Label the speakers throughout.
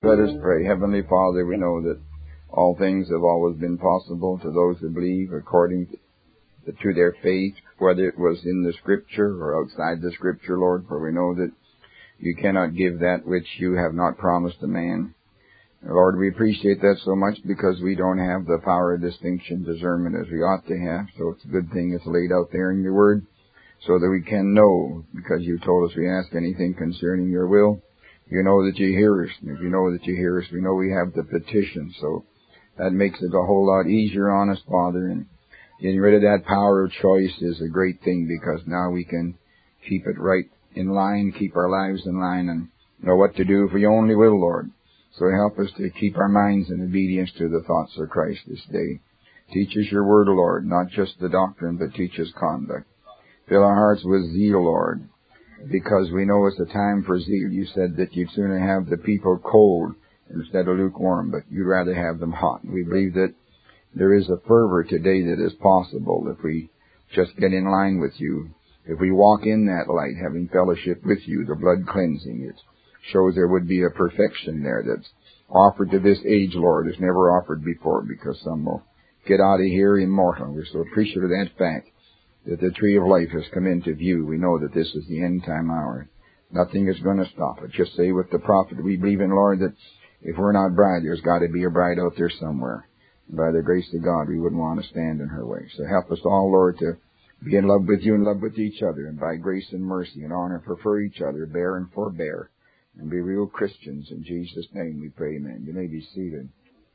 Speaker 1: Let us pray. Heavenly Father, we know that all things have always been possible to those who believe according to their faith, whether it was in the Scripture or outside the Scripture, Lord, for we know that you cannot give that which you have not promised a man. Lord, we appreciate that so much because we don't have the power of distinction, discernment as we ought to have, so it's a good thing it's laid out there in your Word so that we can know, because you told us we ask anything concerning your will. You know that you hear us. If you know that you hear us, we know we have the petition. So that makes it a whole lot easier on us, Father. And getting rid of that power of choice is a great thing because now we can keep it right in line, keep our lives in line, and know what to do if we only will, Lord. So help us to keep our minds in obedience to the thoughts of Christ this day. Teach us your word, Lord, not just the doctrine, but teach us conduct. Fill our hearts with zeal, Lord, because we know it's a time for zeal. You said that you'd sooner have the people cold instead of lukewarm, but you'd rather have them hot. We believe that there is a fervor today that is possible if we just get in line with you. If we walk in that light, having fellowship with you, the blood cleansing, it shows there would be a perfection there that's offered to this age, Lord, as never offered before, because some will get out of here immortal. We're so appreciative of that fact, that the tree of life has come into view. We know that this is the end time hour. Nothing is going to stop it. Just say with the prophet, we believe in, Lord, that if we're not bride, there's got to be a bride out there somewhere. And by the grace of God, we wouldn't want to stand in her way. So help us all, Lord, to be in love with you and love with each other, and by grace and mercy and honor prefer each other, bear and forbear, and be real Christians. In Jesus' name we pray, amen. You may be seated.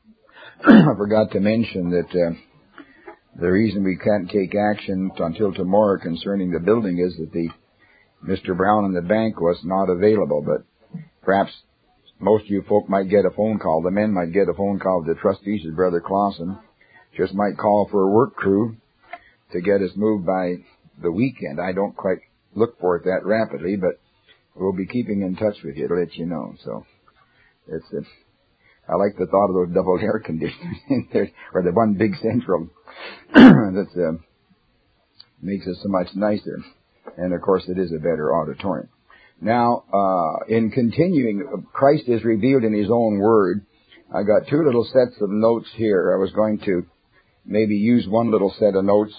Speaker 1: I forgot to mention that the reason we can't take action until tomorrow concerning the building is that Mr. Brown in the bank was not available, but perhaps most of you folk might get a phone call. The men might get a phone call to the trustees, as Brother Clausen just might call for a work crew to get us moved by the weekend. I don't quite look for it that rapidly, but we'll be keeping in touch with you to let you know. So I like the thought of those double air conditioners in there, or the one big central. That makes it so much nicer. And, of course, it is a better auditorium. Now, in continuing, Christ is revealed in His own Word. I got two little sets of notes here. I was going to maybe use one little set of notes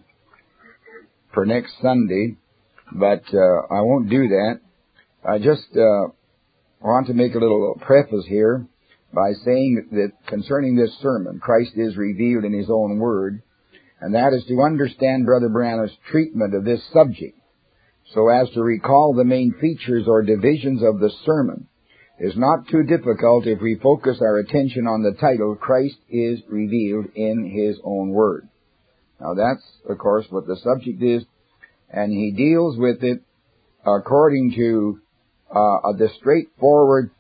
Speaker 1: for next Sunday, but I won't do that. I just want to make a little preface here by saying that concerning this sermon, Christ is revealed in His own Word, and that is to understand Brother Branham's treatment of this subject, so as to recall the main features or divisions of the sermon is not too difficult if we focus our attention on the title, Christ is revealed in His own Word. Now that's, of course, what the subject is, and he deals with it according to the straightforward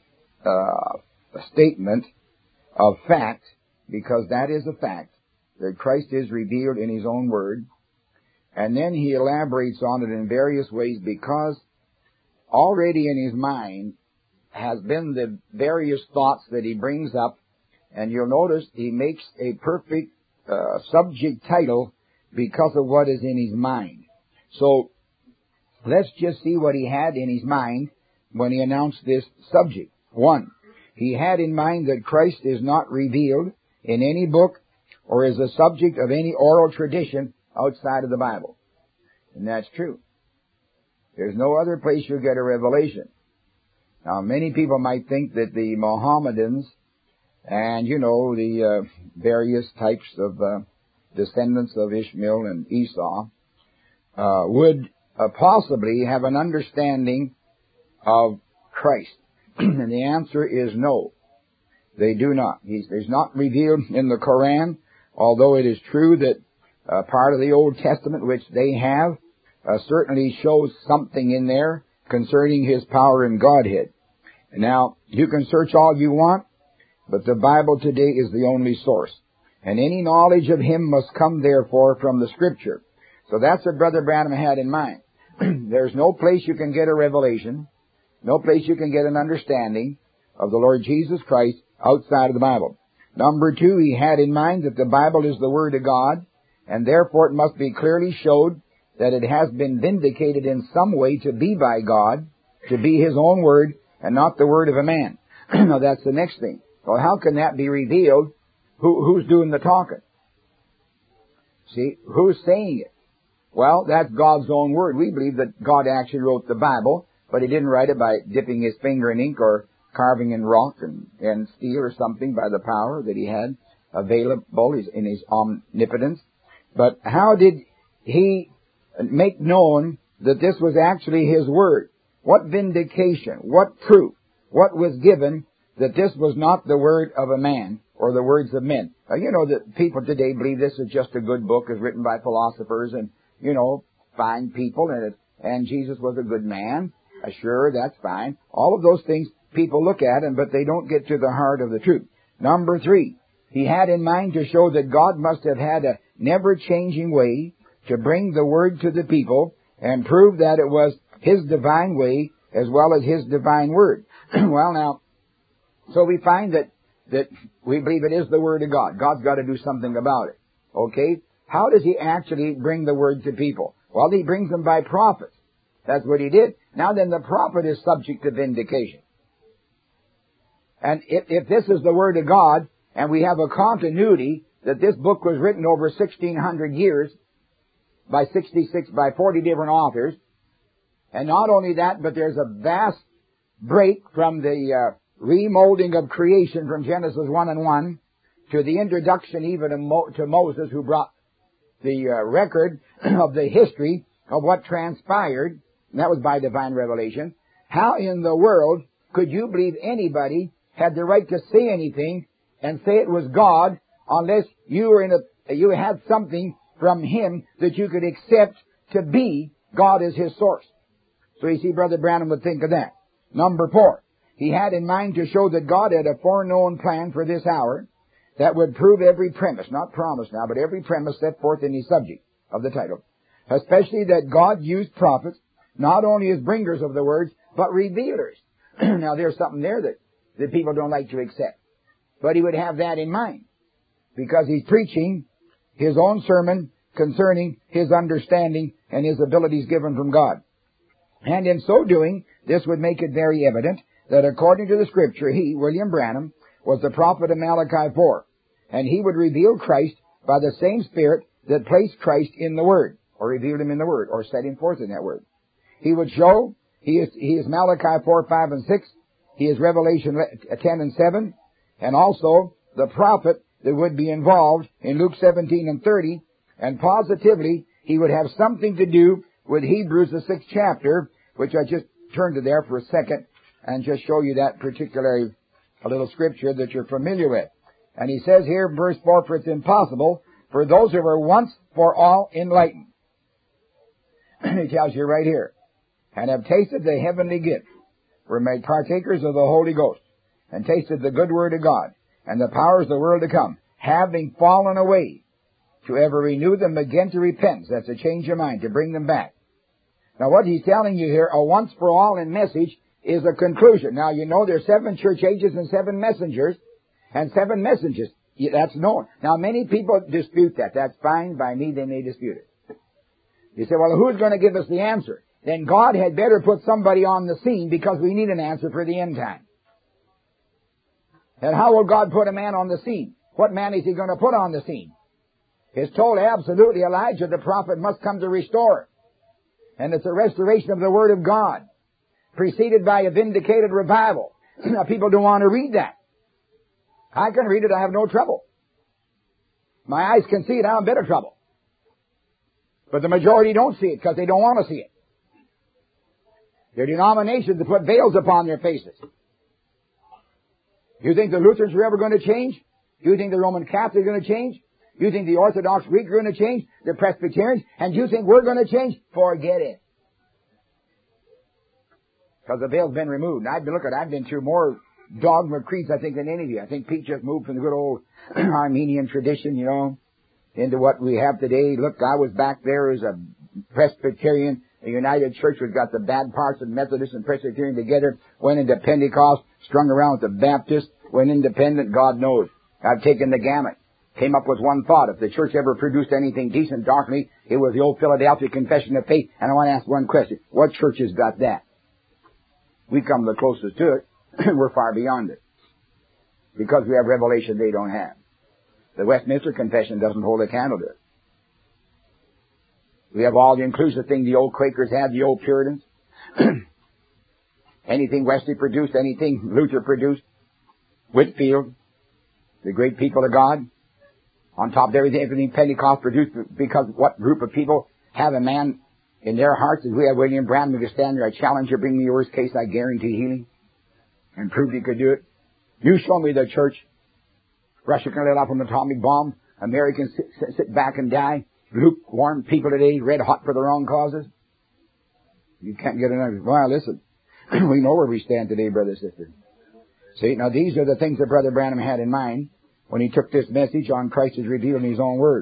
Speaker 1: statement of fact, because that is a fact, that Christ is revealed in His own Word. And then he elaborates on it in various ways, because already in his mind has been the various thoughts that he brings up. And you'll notice he makes a perfect subject title because of what is in his mind. So let's just see what he had in his mind when he announced this subject. 1, he had in mind that Christ is not revealed in any book or is a subject of any oral tradition outside of the Bible. And that's true. There's no other place you'll get a revelation. Now, many people might think that the Mohammedans and, the various types of descendants of Ishmael and Esau would possibly have an understanding of Christ. And the answer is no. They do not. He's not revealed in the Koran, although it is true that part of the Old Testament, which they have, certainly shows something in there concerning His power and Godhead. Now, you can search all you want, but the Bible today is the only source. And any knowledge of Him must come, therefore, from the Scripture. So that's what Brother Branham had in mind. There's no place you can get a revelation, no place you can get an understanding of the Lord Jesus Christ outside of the Bible. Number 2, he had in mind that the Bible is the Word of God, and therefore it must be clearly showed that it has been vindicated in some way to be by God, to be His own Word, and not the word of a man.
Speaker 2: Now that's the next thing. Well, how can that be revealed? Who's doing the talking? See, who's saying it? Well, that's God's own word. We believe that God actually wrote the Bible, but He didn't write it by dipping His finger in ink or carving in rock and steel or something by the power that He had available in His omnipotence. But how did He make known that this was actually His word? What vindication, what proof, what was given that this was not the word of a man or the words of men? Now, you know that people today believe this is just a good book, is written by philosophers and, fine people, and Jesus was a good man. Sure, that's fine. All of those things people look at, but they don't get to the heart of the truth. Number 3, He had in mind to show that God must have had a never-changing way to bring the word to the people and prove that it was His divine way as well as His divine word. Well, now, so we find that we believe it is the word of God. God's got to do something about it. Okay? How does He actually bring the word to people? Well, He brings them by prophets. That's what He did. Now then, the prophet is subject to vindication. And if this is the word of God, and we have a continuity that this book was written over 1,600 years by 40 different authors, and not only that, but there's a vast break from the remolding of creation from Genesis 1:1 to the introduction even to Moses, who brought the record of the history of what transpired, and that was by divine revelation. How in the world could you believe anybody had the right to say anything and say it was God unless you had something from Him that you could accept to be God as His source? So you see, Brother Branham would think of that. Number 4, He had in mind to show that God had a foreknown plan for this hour that would prove every premise, not promise now, but every premise set forth in the subject of the title. Especially that God used prophets, not only as bringers of the words, but revealers. Now there's something there that people don't like to accept. But He would have that in mind, because He's preaching His own sermon concerning His understanding and His abilities given from God. And in so doing, this would make it very evident that according to the Scripture, he, William Branham, was the prophet of Malachi 4. And he would reveal Christ by the same Spirit that placed Christ in the Word, or revealed Him in the Word, or set Him forth in that Word. He would show he is Malachi 4, 5, and 6. He is Revelation 10 and 7. And also the prophet that would be involved in Luke 17 and 30. And positively, he would have something to do with Hebrews, the 6th chapter, which I just turned to there for a second and just show you that particular little scripture that you're familiar with. And he says here, verse 4, for it's impossible for those who were once for all enlightened. He tells you right here, and have tasted the heavenly gift, were made partakers of the Holy Ghost, and tasted the good word of God, and the powers of the world to come, having fallen away, to ever renew them again to repentance. That's a change of mind, to bring them back. Now what he's telling you here, a once for all in message, is a conclusion. Now you know there's 7 church ages and 7 messengers, and 7 messengers. That's known. Now many people dispute that. That's fine by me, they may dispute it. You say, well, who's going to give us the answer? Then God had better put somebody on the scene, because we need an answer for the end time. And how will God put a man on the scene? What man is He going to put on the scene? It's told absolutely Elijah the prophet must come to restore. And it's a restoration of the Word of God, preceded by a vindicated revival. Now people don't want to read that. I can read it, I have no trouble. My eyes can see it, I have a bit of trouble. But the majority don't see it because they don't want to see it. Their denominations have put veils upon their faces. You think the Lutherans are ever going to change? You think the Roman Catholics are going to change? You think the Orthodox Greeks are going to change? The Presbyterians? And you think we're going to change? Forget it. Because the veil's been removed. And I've been through more dogma creeds, I think, than any of you. I think Pete just moved from the good old Armenian tradition, into what we have today. Look, I was back there as a Presbyterian. The United Church has got the bad parts of Methodist and Presbyterian together, went into Pentecost, strung around with the Baptist, went independent, God knows. I've taken the gamut. Came up with one thought. If the church ever produced anything decent doctrinally, it was the old Philadelphia Confession of Faith. And I want to ask one question. What church has got that? We come the closest to it. We're far beyond it. because we have revelation they don't have. The Westminster Confession doesn't hold a candle to it. We have all the inclusive thing the old Quakers had, the old Puritans. Anything Wesley produced, anything Luther produced, Whitefield, the great people of God, on top of everything Pentecost produced, because what group of people have a man in their hearts as we have William Branham to stand there, I challenge you, bring me your worst case, I guarantee healing, and prove he could do it. You show me the church. Russia can let off an atomic bomb. Americans sit back and die. Lukewarm people today, red hot for the wrong causes. You can't get enough. Well, listen, we know where we stand today, brother, sister. See, now these are the things that Brother Branham had in mind when he took this message on Christ is revealed in His own Word.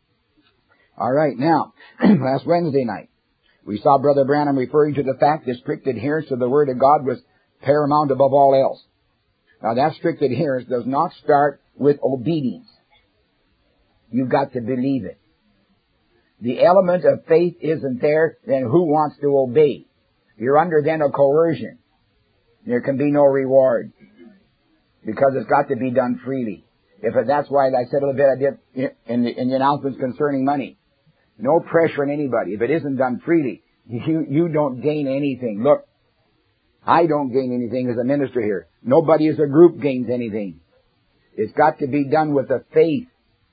Speaker 2: All right, now, last Wednesday night, we saw Brother Branham referring to the fact that strict adherence to the Word of God was paramount above all else. Now, that strict adherence does not start with obedience. You've got to believe it. The element of faith isn't there, then who wants to obey? You're under then a coercion. There can be no reward, because it's got to be done freely. That's why I said a little bit I did in the announcements concerning money. No pressure on anybody. If it isn't done freely, you don't gain anything. Look, I don't gain anything as a minister here. Nobody as a group gains anything. It's got to be done with a faith.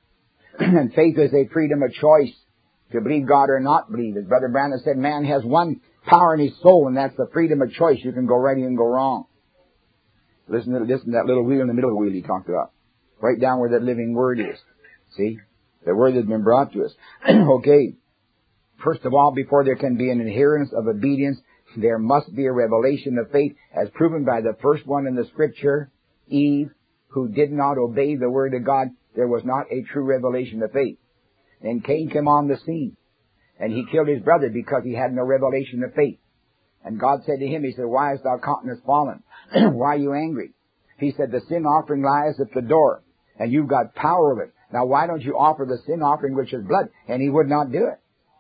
Speaker 2: And faith is a freedom of choice to believe God or not believe. As Brother Branham said, man has one power in his soul, and that's the freedom of choice. You can go right, you can go wrong. Listen to that little wheel in the middle of the wheel he talked about. Right down where that living Word is. See? The Word has been brought to us. Okay. First of all, before there can be an adherence of obedience, there must be a revelation of faith, as proven by the first one in the Scripture, Eve, who did not obey the Word of God. There was not a true revelation of faith. Then Cain came on the scene, and he killed his brother because he had no revelation of faith. And God said to him, He said, why hast thou countenance fallen? Why are you angry? He said, the sin offering lies at the door, and you've got power of it. Now why don't you offer the sin offering, which is blood? And he would not do it.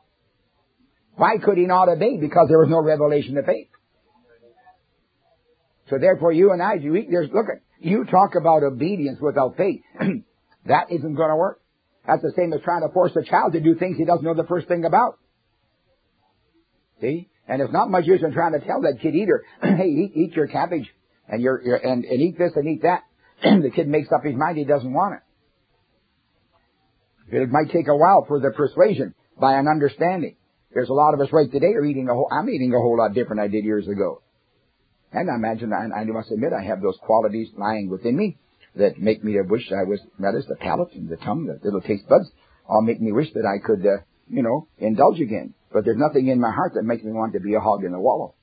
Speaker 2: Why could he not obey? Because there was no revelation of faith. So therefore you and I, you talk about obedience without faith. That isn't going to work. That's the same as trying to force a child to do things he doesn't know the first thing about. See? And it's not much use in trying to tell that kid either, hey, eat your cabbage and and eat this and eat that. The kid makes up his mind he doesn't want it. It might take a while for the persuasion by an understanding. There's a lot of us right today I'm eating a whole lot different than I did years ago. And I imagine, I must admit, I have those qualities lying within me that make me wish I was, that is the palate and the tongue, the little taste buds, all make me wish that I could, indulge again. But there's nothing in my heart that makes me want to be a hog in the wallow.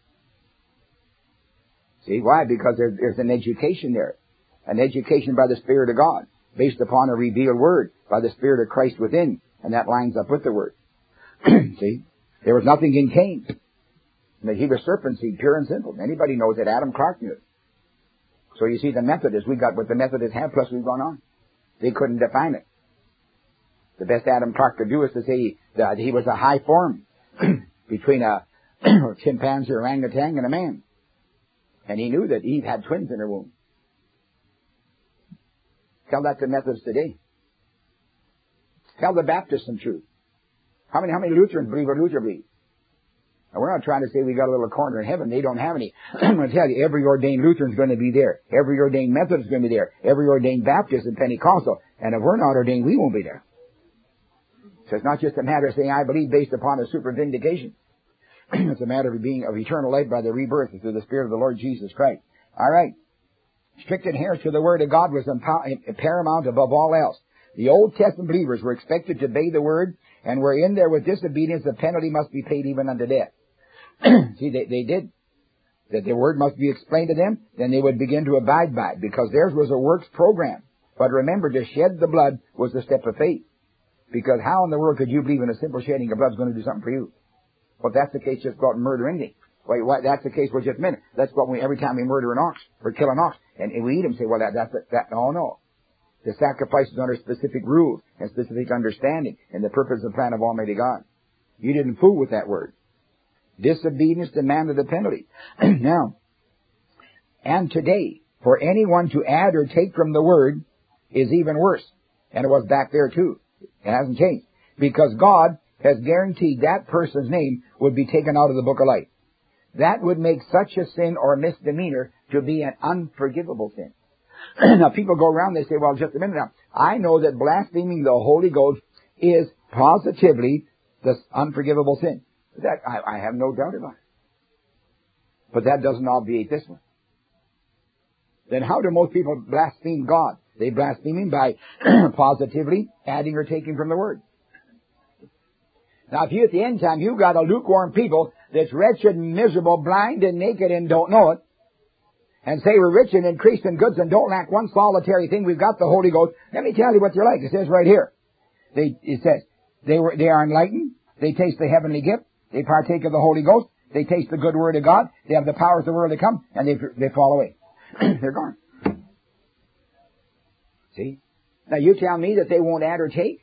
Speaker 2: See, why? Because there's an education there. An education by the Spirit of God, based upon a revealed Word by the Spirit of Christ within, and that lines up with the Word. See? There was nothing in Cain. He was serpent seed, pure and simple. Anybody knows that. Adam Clark knew it. So you see, the Methodists, we got what the Methodists have, plus we've gone on. They couldn't define it. The best Adam Clark could do is to say that he was a high form between a chimpanzee, orangutan, and a man. And he knew that Eve had twins in her womb. Tell that to Methodists today. Tell the Baptists some truth. How many Lutherans believe what Luther believes? Now, we're not trying to say we got a little corner in heaven. They don't have any. I'm going to tell you, every ordained Lutheran's going to be there. Every ordained Methodist is going to be there. Every ordained Baptist and Pentecostal. And if we're not ordained, we won't be there. So it's not just a matter of saying, I believe based upon a super vindication. It's a matter of being of eternal life by the rebirth through the Spirit of the Lord Jesus Christ. All right. Strict adherence to the Word of God was paramount above all else. The Old Testament believers were expected to obey the Word, and were in there with disobedience, the penalty must be paid even unto death. See, they did. That the Word must be explained to them, then they would begin to abide by it, because theirs was a works program. But remember, to shed the blood was the step of faith. Because how in the world could you believe in a simple shedding of blood is going to do something for you? Well, if that's the case, just go out and murder anything. Well, that's the case, well, just a minute. Let's go out every time we murder an ox, or kill an ox, and we eat him, say, well, no. The sacrifice is under specific rules and specific understanding and the purpose and plan of Almighty God. You didn't fool with that word. Disobedience demanded a penalty. Now, and today, For anyone to add or take from the Word is even worse. And it was back there too. It hasn't changed. Because God has guaranteed that person's name would be taken out of the book of life. That would make such a sin or misdemeanor to be an unforgivable sin. Now people go around, they say, well, just a minute now. I know that blaspheming the Holy Ghost is positively the unforgivable sin. That I have no doubt about it. But that doesn't obviate this one. Then how do most people blaspheme God? They blaspheme Him by positively adding or taking from the Word. Now if you at the end time, you've got a lukewarm people that's wretched and miserable, blind and naked and don't know it, and say we're rich and increased in goods and don't lack one solitary thing, we've got the Holy Ghost. Let me tell you what they're like. It says right here. It says, they are enlightened, they taste the heavenly gift, they partake of the Holy Ghost, they taste the good word of God, they have the powers of the world to come, and they fall away. They're gone. See? Now you tell me that they won't add or take?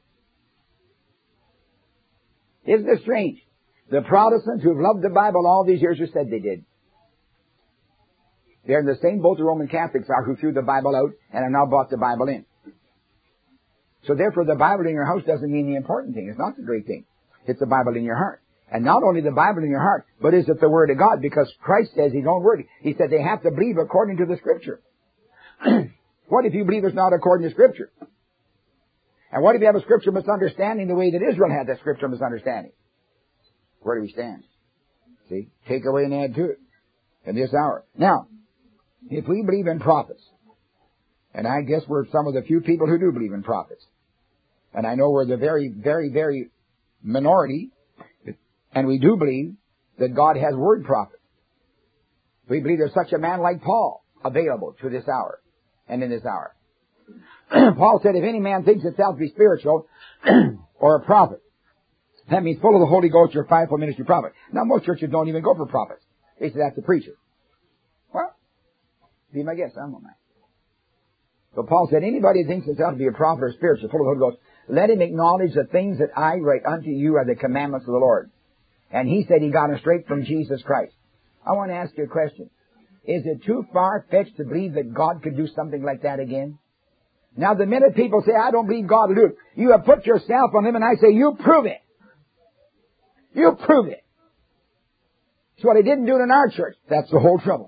Speaker 2: Isn't it strange? The Protestants who have loved the Bible all these years have said they did. They're in the same boat the Roman Catholics are who threw the Bible out and have now brought the Bible in. So therefore the Bible in your house doesn't mean the important thing. It's not the great thing. It's the Bible in your heart. And not only the Bible in your heart, but is it the Word of God? Because Christ says His own Word. He said they have to believe according to the Scripture. What if you believe it's not according to Scripture? And what if you have a Scripture misunderstanding the way that Israel had that Scripture misunderstanding? Where do we stand? See? Take away and add to it in this hour. Now, if we believe in prophets, and I guess we're some of the few people who do believe in prophets, and I know we're the very, very, very minority, and we do believe that God has word prophets. We believe there's such a man like Paul available to this hour and in this hour. Paul said, if any man thinks himself to be spiritual or a prophet, that means full of the Holy Ghost, you're a fivefold ministry prophet. Now, most churches don't even go for prophets. They say that's a preacher. Well, be my guest. I don't know that. So Paul said, anybody who thinks himself to be a prophet or spiritual, full of the Holy Ghost, let him acknowledge the things that I write unto you are the commandments of the Lord. And he said he got them straight from Jesus Christ. I want to ask you a question. Is it too far-fetched to believe that God could do something like that again? Now, the minute people say, I don't believe God will do it, you have put yourself on Him, and I say, you prove it. You prove it. It's what He didn't do it in our church. That's the whole trouble.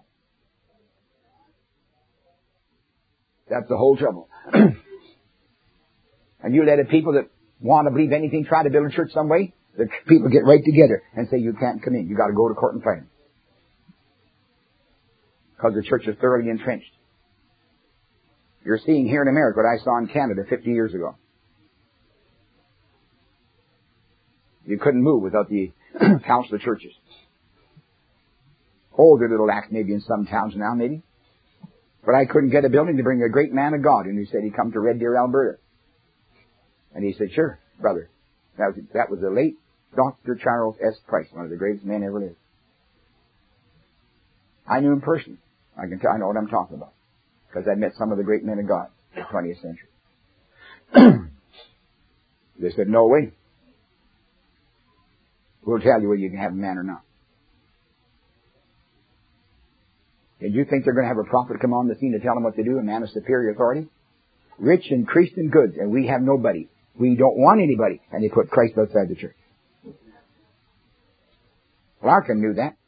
Speaker 2: That's the whole trouble. And you let the people that want to believe anything try to build a church some way, the people get right together and say, you can't come in. You got to go to court and fight them. Because the church is thoroughly entrenched. You're seeing here in America what I saw in Canada 50 years ago. You couldn't move without the council of churches. Older little act maybe in some towns now, maybe. But I couldn't get a building to bring a great man of God. And he said he'd come to Red Deer, Alberta. And he said, sure, brother. That was the late Dr. Charles S. Price, one of the greatest men ever lived. I knew him personally. I know what I'm talking about. Because I met some of the great men of God in the 20th century. They said, no way. We'll tell you whether you can have a man or not. And you think they're going to have a prophet come on the scene to tell them what to do, a man of superior authority? Rich, increased in goods, and we have nobody. We don't want anybody. And they put Christ outside the church. Larkin knew that.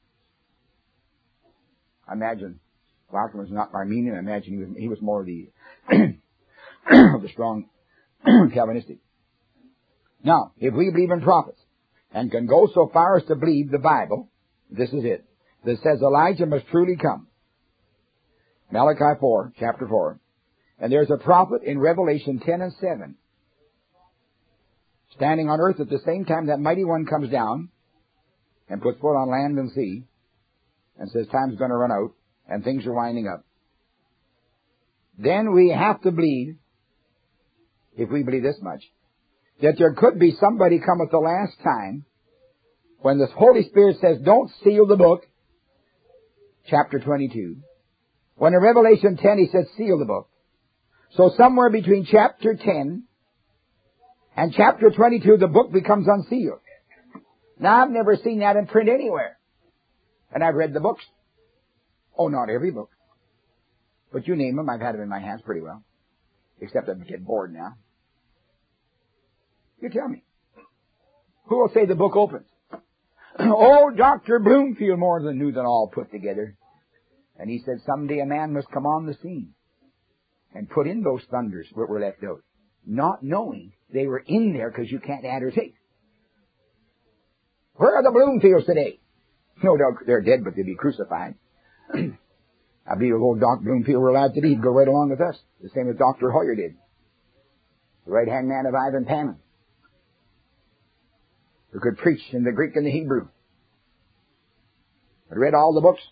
Speaker 2: I imagine Larkin was not Armenian. I imagine he was more the the strong Calvinistic. Now, if we believe in prophets and can go so far as to believe the Bible, this is it, that says Elijah must truly come. Malachi 4, chapter 4. And there's a prophet in Revelation 10 and 7 standing on earth at the same time that mighty one comes down and puts foot on land and sea and says time's going to run out and things are winding up. Then we have to believe, if we believe this much, that there could be somebody come at the last time when the Holy Spirit says, don't seal the book, chapter 22. When in Revelation 10 he says, seal the book. So somewhere between chapter 10 and chapter 22, the book becomes unsealed. Now, I've never seen that in print anywhere. And I've read the books. Oh, not every book. But you name them, I've had them in my hands pretty well. Except I get bored now. You tell me. Who will say the book opens? Oh, Dr. Bloomfield more than knew than all put together. And he said someday a man must come on the scene and put in those thunders that were left out, not knowing they were in there because you can't add or take. Where are the Bloomfields today? No doubt they're dead, but they'll be crucified. I believe if old Dr. Bloomfield were alive today, he'd go right along with us, the same as Dr. Hoyer did, the right-hand man of Ivan Panin, who could preach in the Greek and the Hebrew. I read all the books.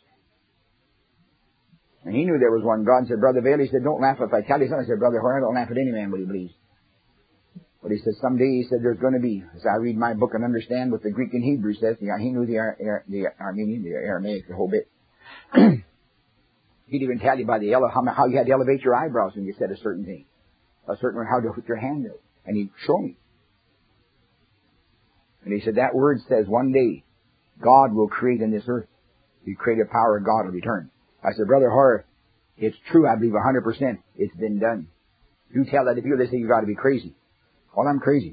Speaker 2: And he knew there was one God. Said, Brother Vail, he said, don't laugh if I tell you something. I said, Brother Hoyer, don't laugh at any man what he believes. But he said, someday, he said, there's going to be, as I read my book and understand what the Greek and Hebrew says, he knew the Armenian, the Aramaic, the whole bit. He'd even tell you by the how you had to elevate your eyebrows when you said a certain thing. A certain how to put your hand out. And he'd show me. And he said, that word says one day God will create in this earth. The creative power of God will return. I said, Brother Hoyer, it's true, I believe 100%. It's been done. You tell that to people, they say you've got to be crazy. Well, I'm crazy.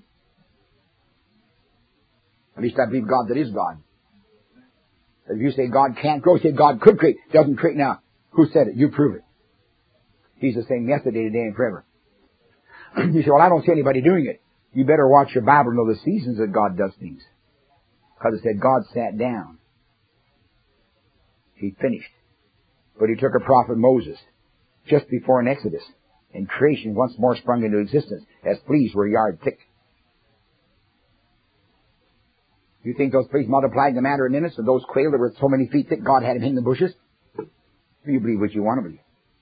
Speaker 2: At least I believe God that is God. If you say God can't grow, say God could create. Doesn't create now. Who said it? You prove it. He's the same yesterday, today, and forever. You say, well, I don't see anybody doing it. You better watch your Bible and know the seasons that God does things. Because it said God sat down. He finished. But he took a prophet Moses just before an Exodus, and creation once more sprung into existence as fleas were a yard thick. You think those fleas multiplied in a matter of minutes, and those quail that were so many feet thick, God had him hidden in the bushes? You believe what you want to believe.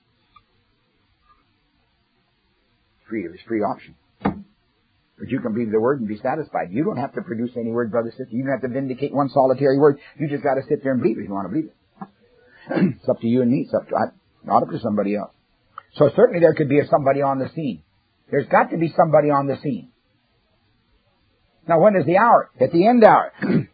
Speaker 2: It's free option. But you can believe the word and be satisfied. You don't have to produce any word, brother, sister. You don't have to vindicate one solitary word. You just got to sit there and believe it if you want to believe it. It's up to you and me. It's up to, not up to somebody else. So certainly there could be somebody on the scene. There's got to be somebody on the scene. Now when is the hour? At the end hour.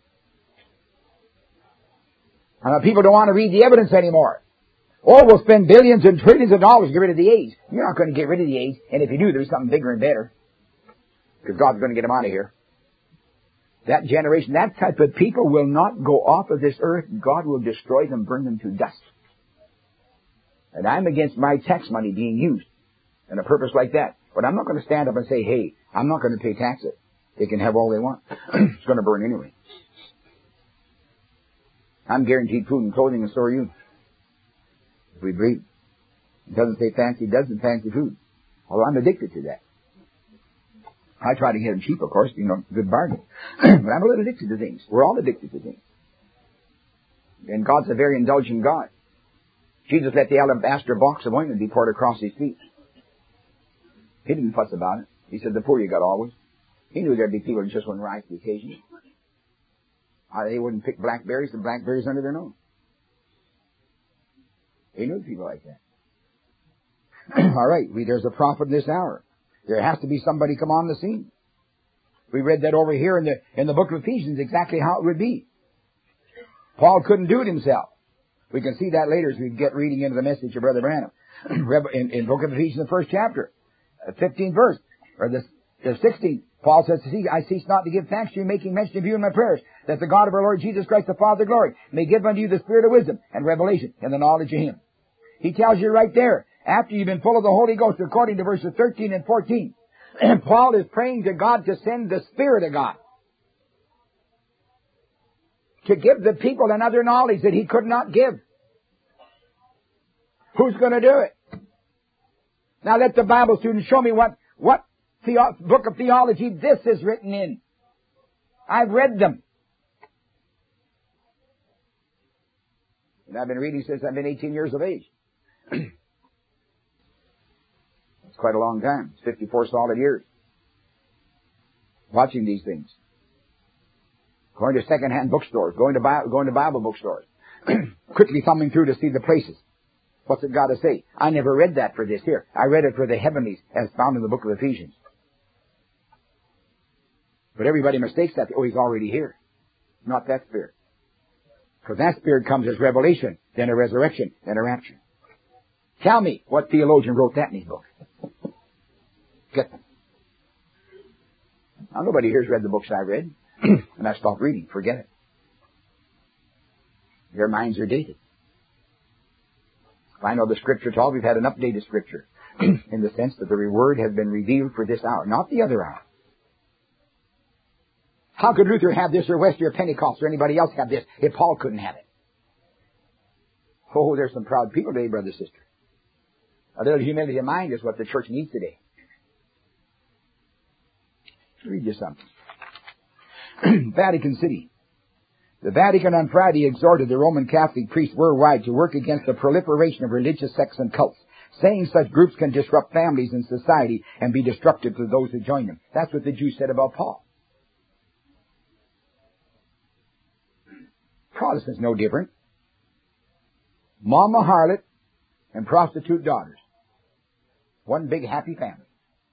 Speaker 2: And people don't want to read the evidence anymore. Or we'll spend billions and trillions of dollars to get rid of the AIDS. You're not going to get rid of the AIDS. And if you do, there's something bigger and better. Because God's going to get them out of here. That generation, that type of people will not go off of this earth. God will destroy them, burn them to dust. And I'm against my tax money being used in a purpose like that. But I'm not going to stand up and say, hey, I'm not going to pay taxes. They can have all they want. It's going to burn anyway. I'm guaranteed food and clothing, and so are you. If we breathe. It doesn't say fancy, it doesn't fancy food. Although I'm addicted to that. I try to get them cheap, of course, good bargain. But I'm a little addicted to things. We're all addicted to things. And God's a very indulgent God. Jesus let the alabaster box of ointment be poured across his feet. He didn't fuss about it. He said, the poor you got always. He knew there'd be people who just wouldn't rise to the occasion. They wouldn't pick blackberries and blackberries under their nose. He knew people like that. All right, there's a prophet in this hour. There has to be somebody come on the scene. We read that over here in the book of Ephesians, exactly how it would be. Paul couldn't do it himself. We can see that later as we get reading into the message of Brother Branham. In book of Ephesians, the first chapter, 15th verse, or the 16th, Paul says, I cease not to give thanks to you, making mention of you in my prayers, that the God of our Lord Jesus Christ, the Father of glory, may give unto you the spirit of wisdom and revelation and the knowledge of him. He tells you right there, after you've been full of the Holy Ghost, according to verses 13 and 14, Paul is praying to God to send the Spirit of God to give the people another knowledge that he could not give. Who's going to do it? Now let the Bible students show me what book of theology this is written in. I've read them. And I've been reading since I've been 18 years of age. It's quite a long time. It's 54 solid years. Watching these things. Going to second-hand bookstores. Going to Bible bookstores. Quickly thumbing through to see the places. What's it got to say? I never read that for this here. I read it for the heavenlies as found in the book of Ephesians. But everybody mistakes that. Oh, he's already here. Not that Spirit. Because that Spirit comes as revelation, then a resurrection, then a rapture. Tell me what theologian wrote that in his book. Get them. Now, nobody here's read the books I read, and I stopped reading. Forget it. Their minds are dated. If I know the Scripture at all, we've had an updated Scripture in the sense that the reward has been revealed for this hour, not the other hour. How could Luther have this or Wesley or Pentecost or anybody else have this if Paul couldn't have it? Oh, there's some proud people today, brother, sister. A little humility of mind is what the church needs today. Read you something. Vatican City. The Vatican on Friday exhorted the Roman Catholic priests worldwide to work against the proliferation of religious sects and cults, saying such groups can disrupt families and society and be destructive to those who join them. That's what the Jews said about Paul. Protestants no different. Mama harlot and prostitute daughters. One big happy family.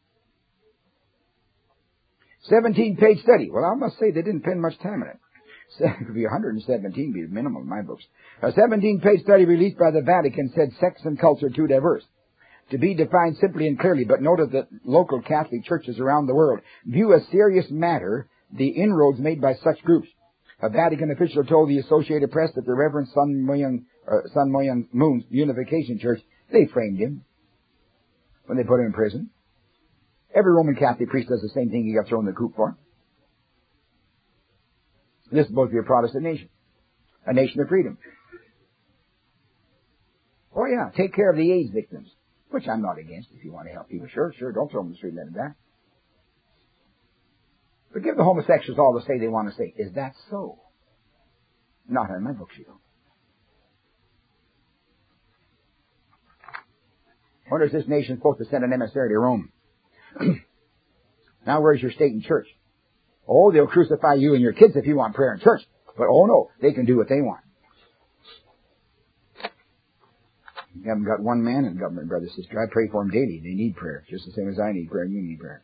Speaker 2: 17-page study. Well, I must say they didn't spend much time on it. It could be 117, be the minimum in my books. A 17-page study released by the Vatican said sex and cults are too diverse to be defined simply and clearly, but noted that local Catholic churches around the world view as serious matter the inroads made by such groups. A Vatican official told the Associated Press that the Reverend Sun Myung Moon's Unification Church, they framed him when they put him in prison. Every Roman Catholic priest does the same thing he got thrown in the coop for. This is supposed to be a Protestant nation. A nation of freedom. Oh yeah, take care of the AIDS victims, which I'm not against if you want to help people. Sure, don't throw them in the street and let them die. But give the homosexuals all to say they want to say. Is that so? Not in my books, you don't. When is this nation supposed to send an emissary to Rome? Now where's your state and church? Oh, they'll crucify you and your kids if you want prayer in church. But oh no, they can do what they want. You haven't got one man in government, brother, sister. I pray for them daily. They need prayer, just the same as I need prayer and you need prayer.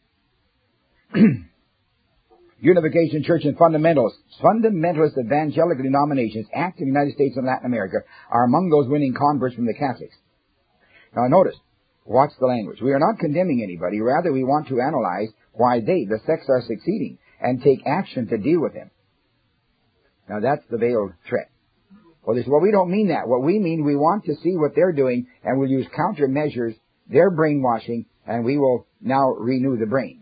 Speaker 2: Unification Church and fundamentalist evangelical denominations active in the United States and Latin America are among those winning converts from the Catholics. Now notice, watch the language. We are not condemning anybody. Rather, we want to analyze why they, the sects, are succeeding and take action to deal with them. Now that's the veiled threat. Well, they say, well, we don't mean that. What we mean, we want to see what they're doing and we'll use countermeasures, their brainwashing, and we will now renew the brain.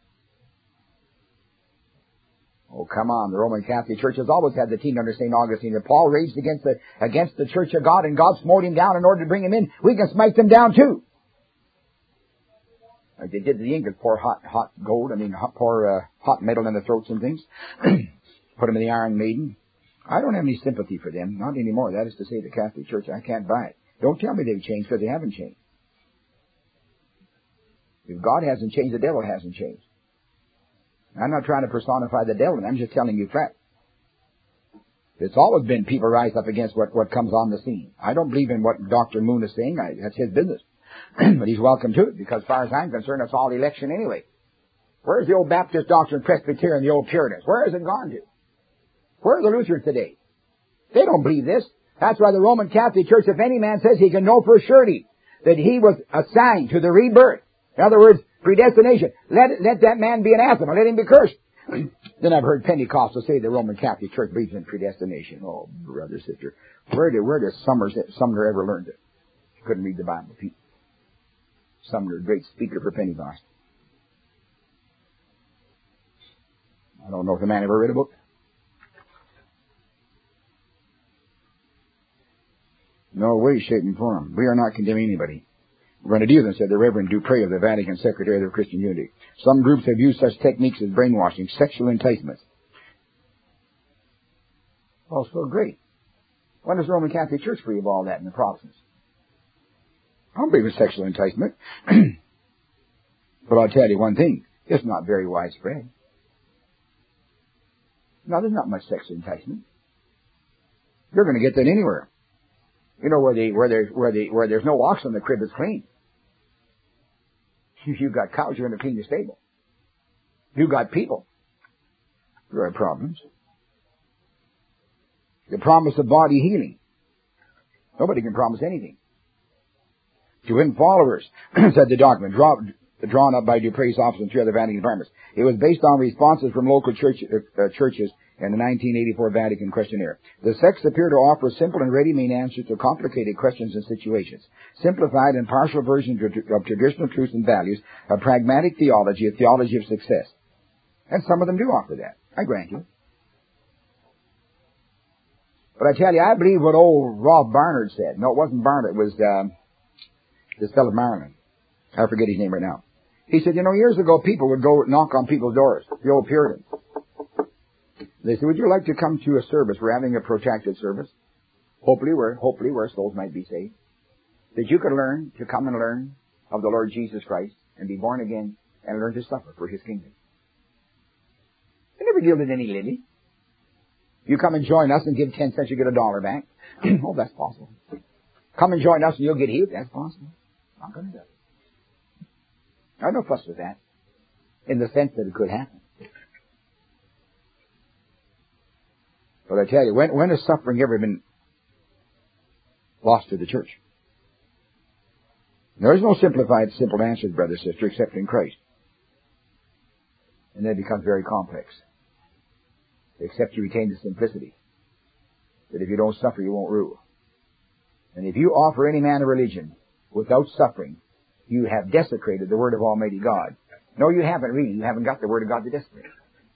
Speaker 2: Oh, come on. The Roman Catholic Church has always had the team under St. Augustine. If Paul raged against the Church of God and God smote him down in order to bring him in, we can smite them down too. Like they did to the Incas, pour hot metal in the throats and things. Put them in the Iron Maiden. I don't have any sympathy for them. Not anymore. That is to say, the Catholic Church, I can't buy it. Don't tell me they've changed, because they haven't changed. If God hasn't changed, the devil hasn't changed. I'm not trying to personify the devil. I'm just telling you fact. It's always been people rise up against what comes on the scene. I don't believe in what Dr. Moon is saying. That's his business. But he's welcome to it, because as far as I'm concerned, it's all election anyway. Where's the old Baptist doctrine, Presbyterian, the old Puritans? Where has it gone to? Where are the Lutherans today? They don't believe this. That's why the Roman Catholic Church, if any man says he can know for surety that he was assigned to the rebirth, in other words, predestination, let that man be anathema, let him be cursed. Then I've heard Pentecostals say the Roman Catholic Church believes in predestination. Oh, brother, sister, where did Sumner ever learn it? He couldn't read the Bible. Sumner, great speaker for Pentecost. I don't know if the man ever read a book. No way, shape, and form. We are not condemning anybody. We're going to deal with them, said the Reverend Dupré of the Vatican Secretary of Christian Unity. Some groups have used such techniques as brainwashing, sexual enticements. Oh, so great. When does the Roman Catholic Church free of all that in the Protestants? I don't believe in sexual enticement. But I'll tell you one thing. It's not very widespread. No, there's not much sexual enticement. You're going to get that anywhere. You know, where there's no ox in the crib, it's clean. If you've got cows, you're going to clean the stable. You've got people. There are problems. The promise of body healing. Nobody can promise anything. to win followers, said the document, drawn up by Dupre's office and three other Vatican departments. It was based on responses from local churches in the 1984 Vatican questionnaire. The sects appear to offer simple and ready-made answers to complicated questions and situations. Simplified and partial versions of traditional truths and values, a pragmatic theology, a theology of success. And some of them do offer that. I grant you. But I tell you, I believe what old Rolf Barnard said. No, it wasn't Barnard. It was this fellow Maryland. I forget his name right now. He said, years ago people would go knock on people's doors, the old Puritans. They said, would you like to come to a service? We're having a protracted service. Hopefully where souls might be saved. That you could learn to come and learn of the Lord Jesus Christ and be born again and learn to suffer for His kingdom. They never yielded any lily. You come and join us and give 10 cents, you get $1 back. Oh, that's possible. Come and join us and you'll get healed. That's possible. Not going to do it. I have no fuss with that, in the sense that it could happen. But I tell you, when has suffering ever been lost to the church? There is no simple answers, brother, sister, except in Christ. And then it becomes very complex. Except you retain the simplicity. That if you don't suffer, you won't rule. And if you offer any man a religion without suffering, you have desecrated the Word of Almighty God. No, you haven't really. You haven't got the Word of God to desecrate.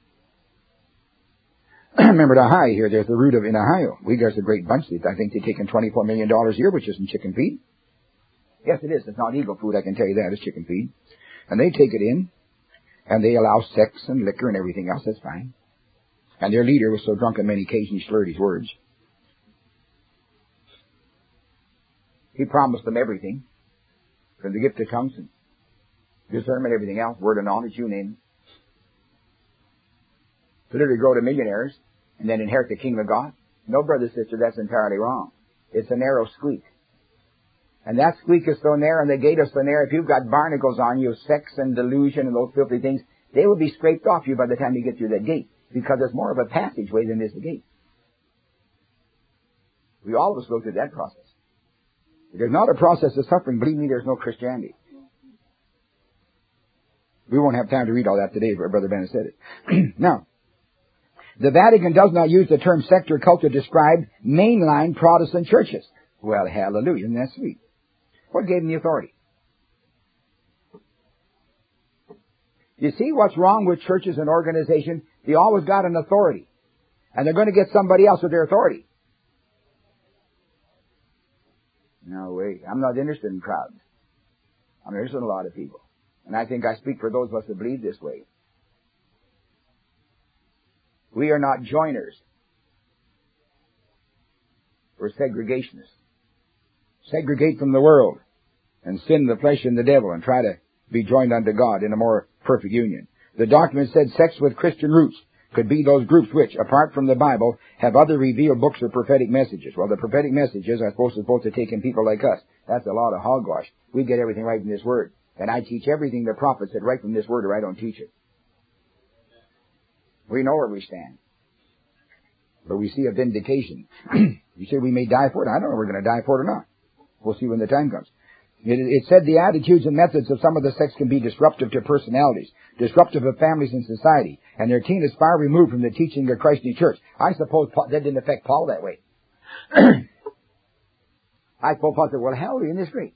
Speaker 2: Remember at Ohio here, there's the root of, in Ohio. There's a great bunch. I think they're taking $24 million a year, which isn't chicken feed. Yes, it is. It's not eagle food, I can tell you that. It's chicken feed. And they take it in, and they allow sex and liquor and everything else. That's fine. And their leader was so drunk on many occasions he slurred his words. He promised them everything. From the gift of tongues and discernment, everything else, word of knowledge, you name it. To literally grow to millionaires and then inherit the kingdom of God. No, brother, sister, that's entirely wrong. It's a narrow squeak. And that squeak is so narrow and the gate is so narrow, if you've got barnacles on you, sex and delusion and those filthy things, they will be scraped off you by the time you get through that gate. Because it's more of a passageway than it is a gate. We all of us go through that process. If there's not a process of suffering, believe me, there's no Christianity. We won't have time to read all that today, but Brother Bennett said it. Now, the Vatican does not use the term sect or cult to describe mainline Protestant churches. Well, hallelujah, isn't that sweet? What gave them the authority? You see what's wrong with churches and organizations? They always got an authority. And they're going to get somebody else with their authority. No way. I'm not interested in crowds. I'm interested in a lot of people. And I think I speak for those of us who believe this way. We are not joiners. We're segregationists. Segregate from the world and sin the flesh and the devil and try to be joined unto God in a more perfect union. The document said sects with Christian roots could be those groups which, apart from the Bible, have other revealed books or prophetic messages. Well, the prophetic messages are supposed to take in people like us. That's a lot of hogwash. We get everything right from this Word. And I teach everything the prophet said right from this Word, or I don't teach it. We know where we stand. But we see a vindication. You say we may die for it. I don't know if we're going to die for it or not. We'll see when the time comes. It said the attitudes and methods of some of the sects can be disruptive to personalities, disruptive of families and society, and their team is far removed from the teaching of Christ in the church. I suppose that didn't affect Paul that way. I suppose Paul said, well, hallelujah, isn't this great?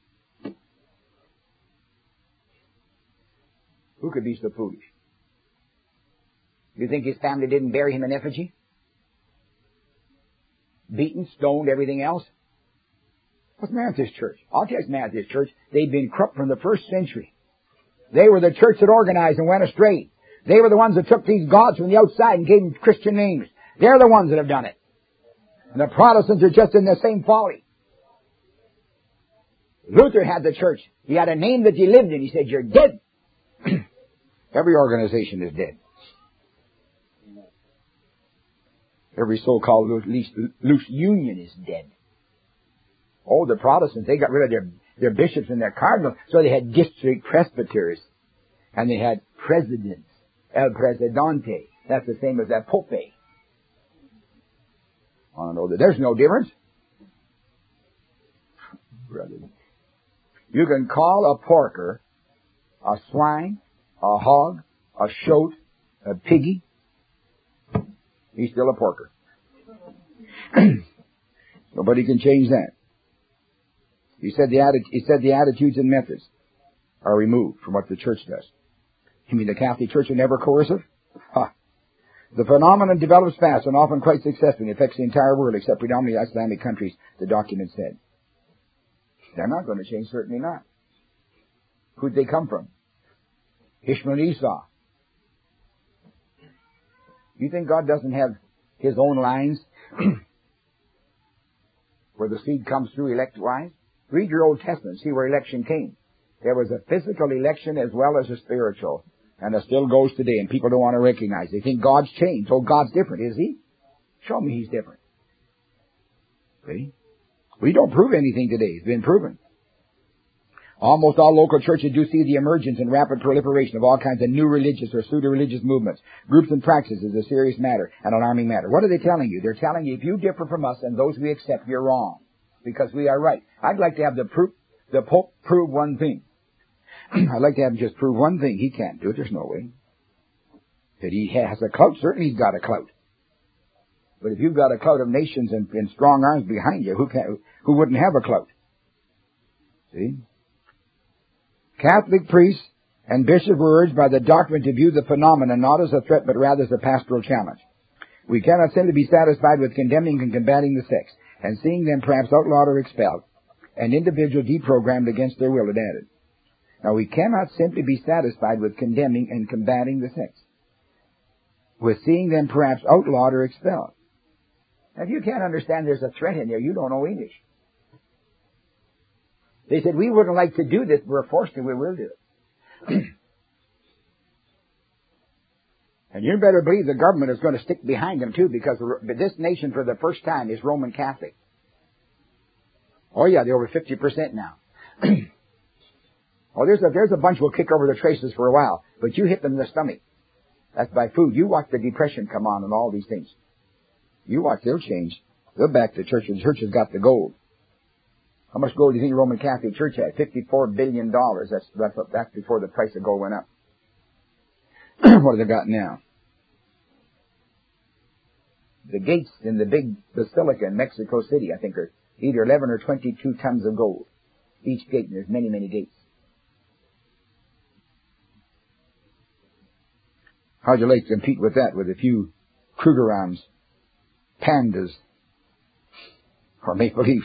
Speaker 2: Who could be so foolish? You think his family didn't bury him in effigy? Beaten, stoned, everything else? What's the matter with this church? I'll tell you what's the matter with this church. They've been corrupt from the first century. They were the church that organized and went astray. They were the ones that took these gods from the outside and gave them Christian names. They're the ones that have done it. And the Protestants are just in the same folly. Luther had the church. He had a name that he lived in. He said, you're dead. Every organization is dead. Every so-called loose union is dead. Oh, the Protestants, they got rid of their bishops and their cardinals, so they had district presbyters. And they had presidents. El Presidente. That's the same as that Pope. I don't know that there's no difference. Brother. You can call a porker a swine, a hog, a shoat, a piggy. He's still a porker. Nobody can change that. He said the attitudes and methods are removed from what the church does. You mean the Catholic Church are never coercive? Ha! The phenomenon develops fast and often quite successfully. It affects the entire world except predominantly Islamic countries, the document said. They're not going to change, certainly not. Who'd they come from? Ishmael and Esau. You think God doesn't have His own lines where the seed comes through elect-wise? Read your Old Testament, see where election came. There was a physical election as well as a spiritual. And it still goes today, and people don't want to recognize it. They think God's changed. Oh, God's different, is He? Show me He's different. See? We don't prove anything today. It's been proven. Almost all local churches do see the emergence and rapid proliferation of all kinds of new religious or pseudo-religious movements. Groups and practices is a serious matter, an alarming matter. What are they telling you? They're telling you if you differ from us and those we accept, you're wrong. Because we are right. I'd like to have the Pope prove one thing. I'd like to have him just prove one thing. He can't do it. There's no way. That he has a clout, certainly he's got a clout. But if you've got a clout of nations and strong arms behind you, who wouldn't have a clout? See? Catholic priests and bishops were urged by the doctrine to view the phenomenon not as a threat but rather as a pastoral challenge. We cannot simply be satisfied with condemning and combating the sects and seeing them perhaps outlawed or expelled, and individuals deprogrammed against their will, it added. Now, we cannot simply be satisfied with condemning and combating the sects, with seeing them perhaps outlawed or expelled. Now, if you can't understand there's a threat in there, you don't know English. They said, we wouldn't like to do this, but we're forced to, we will do it. And you better believe the government is going to stick behind them too, because this nation for the first time is Roman Catholic. Oh yeah, they're over 50% now. Oh, there's a bunch will kick over the traces for a while, but you hit them in the stomach. That's by food. You watch the depression come on and all these things. You watch, they'll change. They'll back the church, and the church has got the gold. How much gold do you think the Roman Catholic Church had? $54 billion. That's before the price of gold went up. What have they got now? The gates in the big basilica in Mexico City, I think, are either 11 or 22 tons of gold. Each gate, and there's many, many gates. How'd you like to compete with that with a few Krugerrands, pandas, or maple leafs?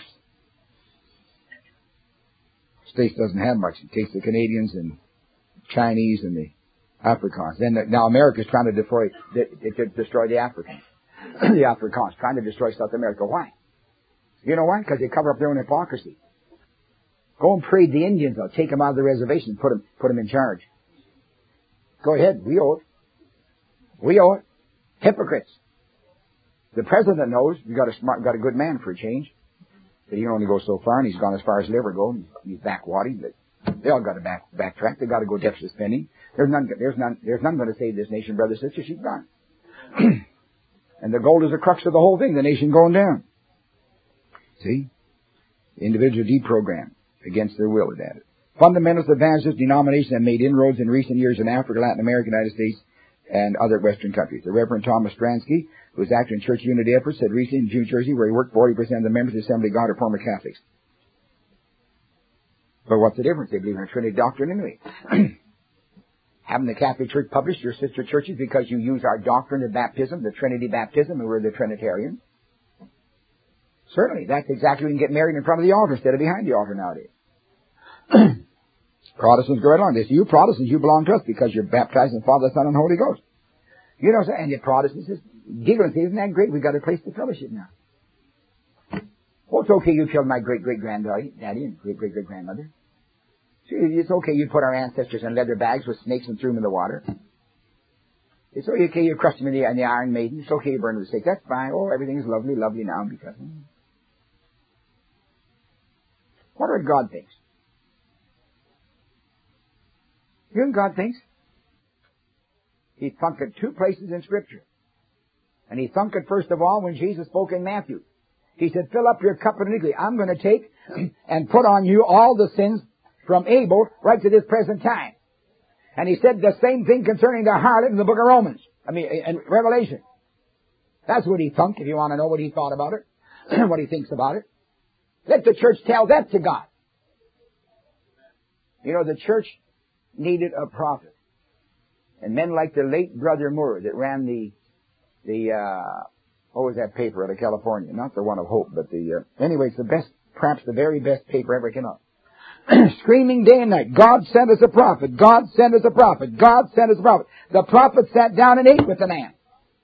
Speaker 2: States doesn't have much. It takes the Canadians and Chinese and the Afrikaans. Then now America's trying to destroy the Africans. The Afrikaans, trying to destroy South America. Why? You know why? Because they cover up their own hypocrisy. Go and trade the Indians out. Take them out of the reservation. Put them in charge. Go ahead. We owe it. We owe it. Hypocrites. The president knows we got a good man for a change. But he can only go so far, and he's gone as far as he'll ever go. He's backwating, but they all got to backtrack. They got to go deficit spending. There's none going to save this nation, brothers and sisters. She's gone. And the gold is the crux of the whole thing. The nation going down. See, the individual deprogrammed against their will. It added. Fundamentalist evangelist denominations have made inroads in recent years in Africa, Latin America, United States, and other Western countries. The Reverend Thomas Stransky, who was active in church unity efforts, said recently in New Jersey, where he worked, 40% of the members of the Assembly of God are former Catholics. But what's the difference? They believe in a Trinity doctrine anyway. Haven't the Catholic Church published your sister churches because you use our doctrine of baptism, the Trinity baptism, and we're the Trinitarians? Certainly, that's exactly when you get married in front of the altar instead of behind the altar nowadays. Protestants go right along. They say, you Protestants, you belong to us because you're baptized in the Father, Son, and Holy Ghost. You know, and the Protestants just giggle and say, isn't that great? We've got a place to fellowship now. Oh, it's okay you killed my great-great-granddaddy and great-great-great-grandmother. It's okay you put our ancestors in leather bags with snakes and threw them in the water. It's okay you crushed them in the Iron Maiden. It's okay you burned the stake. That's fine. Oh, everything's lovely, lovely now because... What do God thinks? You know what God thinks? He thunk it two places in Scripture. And he thunk it first of all when Jesus spoke in Matthew. He said, fill up your cup of iniquity. I'm going to take and put on you all the sins from Abel right to this present time. And he said the same thing concerning the harlot in the book of Romans. In Revelation. That's what he thunk, if you want to know what he thought about it, what he thinks about it. Let the church tell that to God. You know, the church needed a prophet. And men like the late Brother Moore that ran what was that paper out of California? Not the one of Hope, but anyway, it's the best, perhaps the very best paper ever came out. Screaming day and night, God sent us a prophet, God sent us a prophet, God sent us a prophet. The prophet sat down and ate with the man.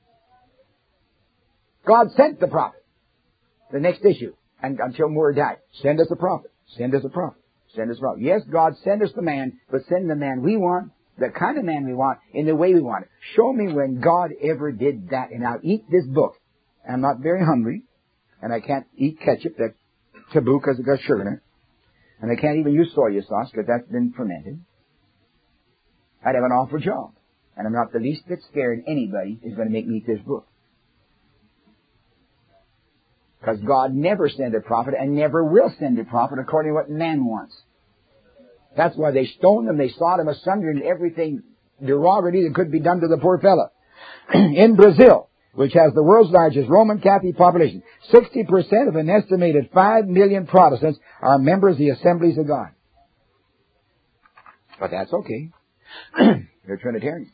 Speaker 2: God sent the prophet. The next issue, and until Moore died. Send us a prophet, send us a prophet, send us a prophet. Yes, God, send us the man, but send the man we want, the kind of man we want, in the way we want it. Show me when God ever did that, and I'll eat this book. I'm not very hungry, and I can't eat ketchup. That's taboo because it got sugar in it. And I can't even use soy sauce because that's been fermented. I'd have an awful job. And I'm not the least bit scared anybody is going to make me eat this book. Because God never sent a prophet and never will send a prophet according to what man wants. That's why they stoned him, they sawed him asunder, and everything derogatory that could be done to the poor fellow. In Brazil, which has the world's largest Roman Catholic population, 60% of an estimated 5 million Protestants are members of the Assemblies of God. But that's okay. They're Trinitarians.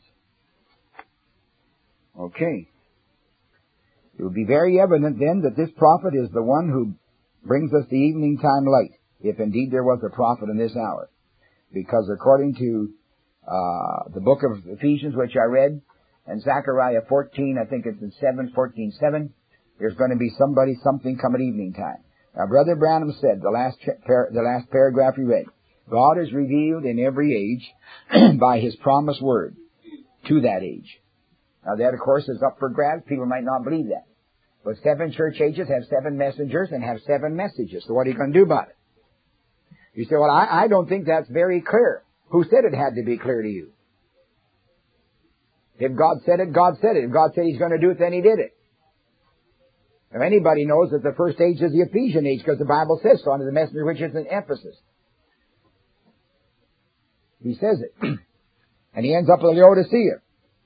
Speaker 2: Okay. It will be very evident then that this prophet is the one who brings us the evening time light, if indeed there was a prophet in this hour. Because according to the book of Ephesians, which I read, and Zechariah 14, I think it's in 14:7, there's going to be something come at evening time. Now, Brother Branham said, the last paragraph he read, God is revealed in every age by His promised word to that age. Now, that, of course, is up for grabs. People might not believe that. But 7 church ages have 7 messengers and have 7 messages. So what are you going to do about it? You say, well, I don't think that's very clear. Who said it had to be clear to you? If God said it, God said it. If God said He's going to do it, then He did it. If anybody knows that the first age is the Ephesian age, because the Bible says so, under the messenger which is in Ephesus. He says it. And he ends up with Laodicea.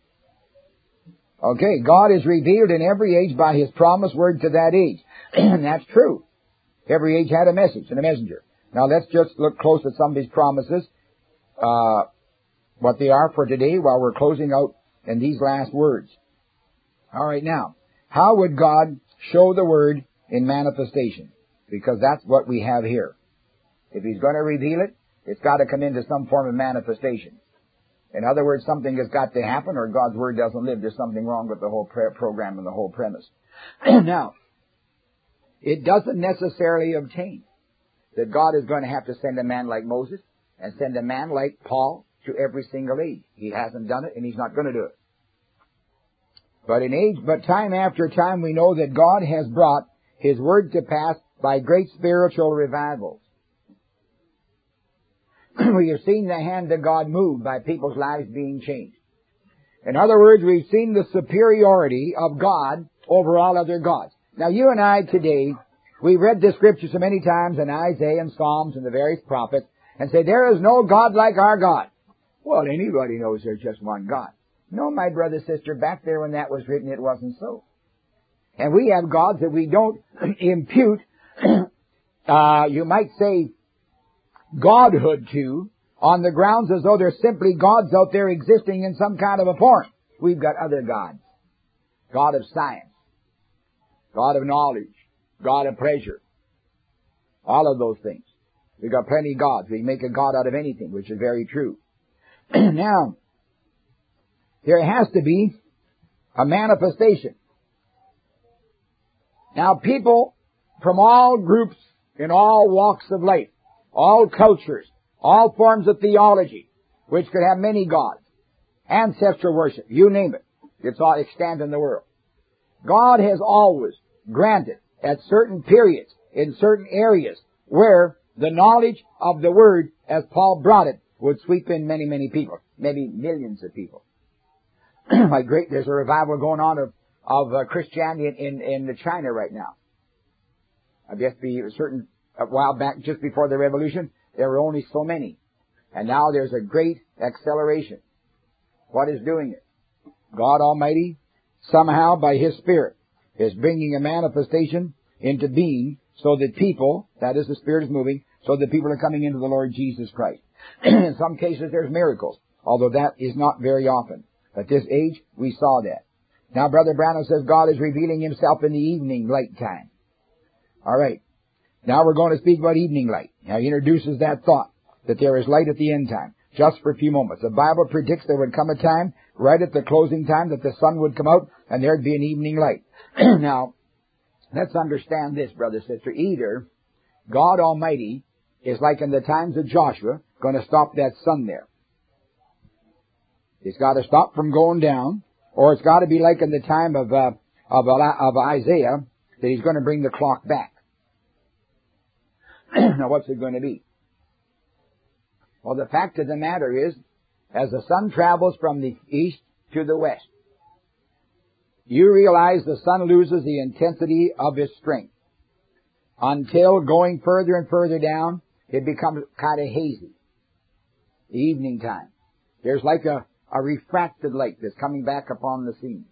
Speaker 2: Okay, God is revealed in every age by His promised word to that age. And that's true. Every age had a message and a messenger. Now let's just look close at some of these promises, what they are for today while we're closing out in these last words. All right, now, how would God show the word in manifestation? Because that's what we have here. If He's going to reveal it, it's got to come into some form of manifestation. In other words, something has got to happen or God's word doesn't live. There's something wrong with the whole program and the whole premise. Now, it doesn't necessarily obtain that God is going to have to send a man like Moses and send a man like Paul to every single age. He hasn't done it and He's not going to do it. But time after time we know that God has brought His word to pass by great spiritual revivals. We have seen the hand of God move by people's lives being changed. In other words, we've seen the superiority of God over all other gods. Now you and I today, we've read the scripture so many times in Isaiah and Psalms and the various prophets and say, there is no God like our God. Well, anybody knows there's just one God. No, my brother, sister, back there when that was written, it wasn't so. And we have gods that we don't impute, you might say, godhood to, on the grounds as though there's simply gods out there existing in some kind of a form. We've got other gods. God of science, God of knowledge, God of pleasure, all of those things. We've got plenty of gods. We can make a god out of anything, which is very true. Now, there has to be a manifestation. Now, people from all groups in all walks of life, all cultures, all forms of theology, which could have many gods, ancestral worship, you name it. It's all extant in the world. God has always granted at certain periods, in certain areas, where the knowledge of the Word, as Paul brought it, would sweep in many, many people, maybe millions of people. There's a revival going on of Christianity in China right now. I guess a while back, just before the revolution, there were only so many. And now there's a great acceleration. What is doing it? God Almighty, somehow by His Spirit, is bringing a manifestation into being so that people, that is, the Spirit is moving, so that people are coming into the Lord Jesus Christ. In some cases there's miracles, although that is not very often. At this age, we saw that. Now Brother Branham says God is revealing Himself in the evening light time. All right. Now we're going to speak about evening light. Now He introduces that thought, that there is light at the end time, just for a few moments. The Bible predicts there would come a time, right at the closing time, that the sun would come out and there'd be an evening light. Now, let's understand this, brother, sister. Either God Almighty is like in the times of Joshua, going to stop that sun there. It's got to stop from going down, or it's got to be like in the time of Isaiah, that He's going to bring the clock back. Now, what's it going to be? Well, the fact of the matter is, as the sun travels from the east to the west, you realize the sun loses the intensity of its strength until going further and further down, it becomes kind of hazy. The evening time. There's like a refracted light that's coming back upon the scene.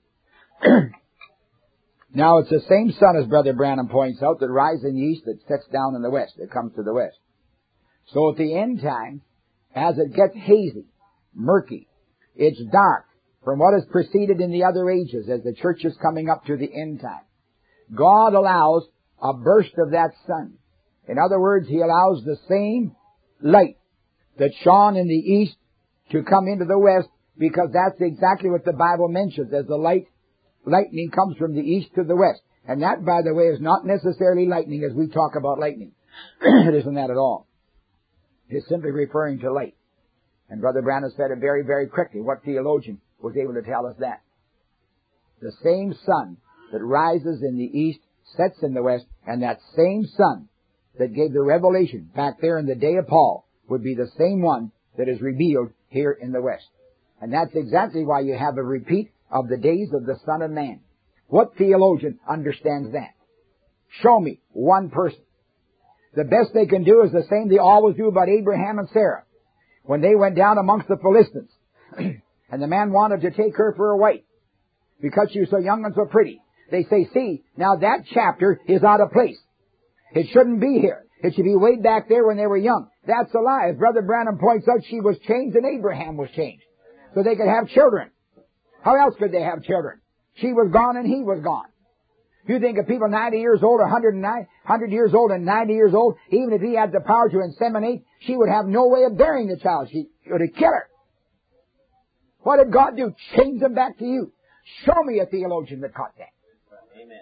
Speaker 2: Now, it's the same sun, as Brother Branham points out, that rises in the east, that sets down in the west, that comes to the west. So at the end time, as it gets hazy, murky, it's dark from what has preceded in the other ages as the church is coming up to the end time. God allows a burst of that sun. In other words, He allows the same light that shone in the east to come into the west, because that's exactly what the Bible mentions as the lightning comes from the east to the west. And that, by the way, is not necessarily lightning as we talk about lightning. It isn't that at all. It's simply referring to light. And Brother Branham said it very, very quickly. What theologian was able to tell us that? The same sun that rises in the east sets in the west, and that same sun that gave the revelation back there in the day of Paul would be the same one that is revealed here in the west. And that's exactly why you have a repeat of the days of the Son of Man. What theologian understands that? Show me one person. The best they can do is the same they always do about Abraham and Sarah. When they went down amongst the Philistines, and the man wanted to take her for a wife, because she was so young and so pretty. They say, see, now that chapter is out of place. It shouldn't be here. It should be way back there when they were young. That's a lie. As Brother Branham points out, she was changed and Abraham was changed, so they could have children. How else could they have children? She was gone and he was gone. You think of people 90 years old, 100 years old and 90 years old, even if he had the power to inseminate, she would have no way of bearing the child. She would have killed her. What did God do? Change them back to you. Show me a theologian that caught that.
Speaker 3: Amen.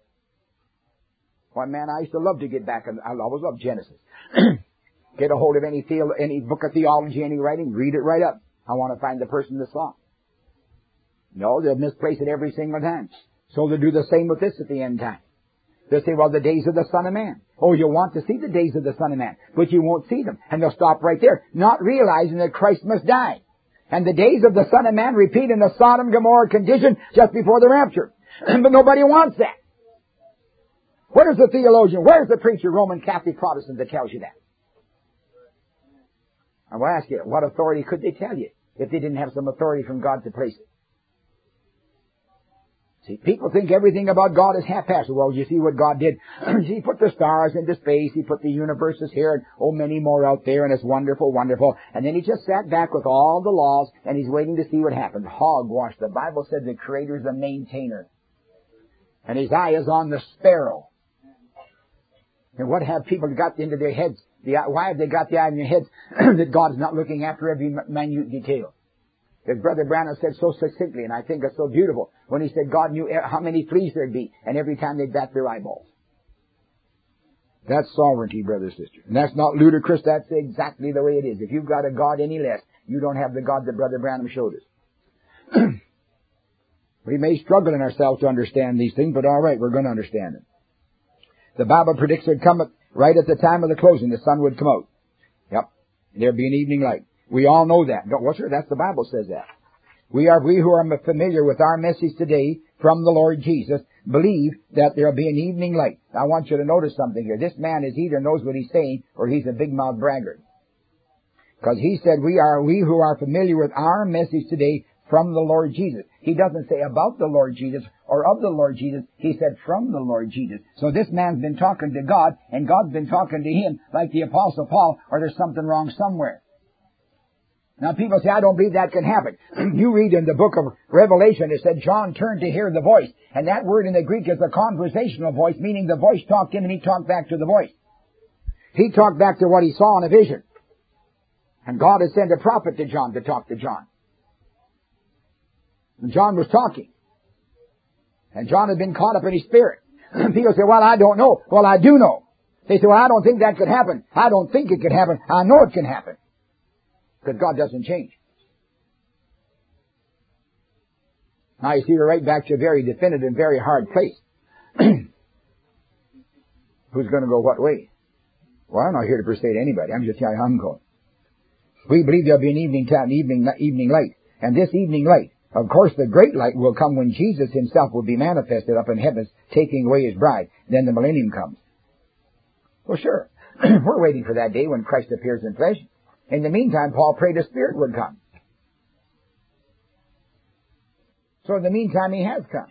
Speaker 2: Why, man, I used to love to get back, and I always loved Genesis. Get a hold of any book of theology, any writing, read it right up. I want to find the person that saw. No, they'll misplace it every single time. So they'll do the same with this at the end time. They'll say, well, the days of the Son of Man. Oh, you'll want to see the days of the Son of Man, but you won't see them. And they'll stop right there, not realizing that Christ must die. And the days of the Son of Man repeat in the Sodom Gomorrah condition just before the rapture. But nobody wants that. Where's the theologian? Where's the preacher, Roman Catholic Protestant, that tells you that? I will ask you, what authority could they tell you if they didn't have some authority from God to place it? See, people think everything about God is haphazard. Well, you see what God did? He put the stars into space. He put the universes here, and many more out there, and it's wonderful, wonderful. And then He just sat back with all the laws, and He's waiting to see what happens. Hogwash. The Bible said the Creator is a maintainer. And His eye is on the sparrow. And what have people got into their heads? Why have they got the eye in their heads that God is not looking after every minute detail? As Brother Branham said so succinctly, and I think it's so beautiful, when he said God knew how many fleas there'd be, and every time they'd bat their eyeballs. That's sovereignty, brother, sister. And that's not ludicrous, that's exactly the way it is. If you've got a God any less, you don't have the God that Brother Branham showed us. We may struggle in ourselves to understand these things, but all right, we're going to understand them. The Bible predicts it'd come right at the time of the closing, the sun would come out. Yep. There'd be an evening light. We all know that. Well, sure, that's the Bible says that. We who are familiar with our message today from the Lord Jesus believe that there'll be an evening light. I want you to notice something here. This man is either knows what he's saying or he's a big-mouthed braggart. Because he said, we who are familiar with our message today from the Lord Jesus. He doesn't say about the Lord Jesus or of the Lord Jesus. He said from the Lord Jesus. So this man's been talking to God, and God's been talking to him like the Apostle Paul, or there's something wrong somewhere. Now people say, I don't believe that can happen. You read in the book of Revelation, it said John turned to hear the voice. And that word in the Greek is a conversational voice, meaning the voice talked in and he talked back to the voice. He talked back to what he saw in a vision. And God had sent a prophet to John to talk to John. And John was talking. And John had been caught up in his spirit. People say, well, I don't know. Well, I do know. They say, well, I don't think that could happen. I don't think it could happen. I know it can happen. Because God doesn't change. Now you see, we're right back to a very definitive and very hard place. Who's going to go what way? Well, I'm not here to persuade anybody. I'm just telling you how I'm going. We believe there'll be an evening time, evening light. And this evening light, of course, the great light will come when Jesus himself will be manifested up in heavens, taking away his bride. Then the millennium comes. Well, sure. We're waiting for that day when Christ appears in flesh. In the meantime, Paul prayed the Spirit would come. So in the meantime, he has come.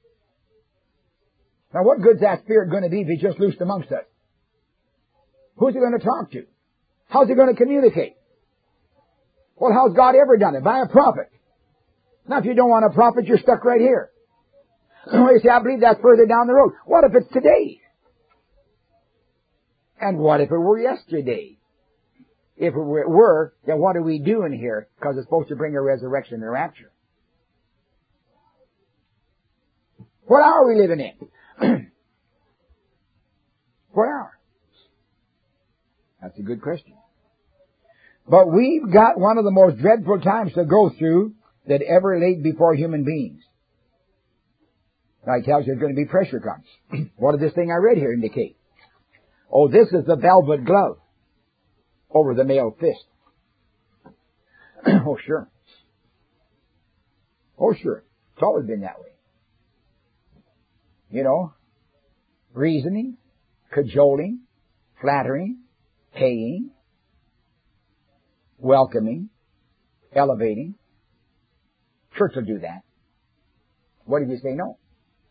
Speaker 2: Now what good's that Spirit going to be if he's just loosed amongst us? Who's he going to talk to? How's he going to communicate? Well, how's God ever done it? By a prophet. Now if you don't want a prophet, you're stuck right here. You say, I believe that's further down the road. What if it's today? And what if it were yesterday? If it were, then what are we doing here? Because it's supposed to bring a resurrection and a rapture. What hour are we living in? What hour? That's a good question. But we've got one of the most dreadful times to go through that ever laid before human beings. Now he tells you there's going to be pressure comes. What did this thing I read here indicate? Oh, this is the velvet glove over the male fist. Oh, sure. Oh, sure. It's always been that way. You know, reasoning, cajoling, flattering, paying, welcoming, elevating. Church will do that. What if you say no?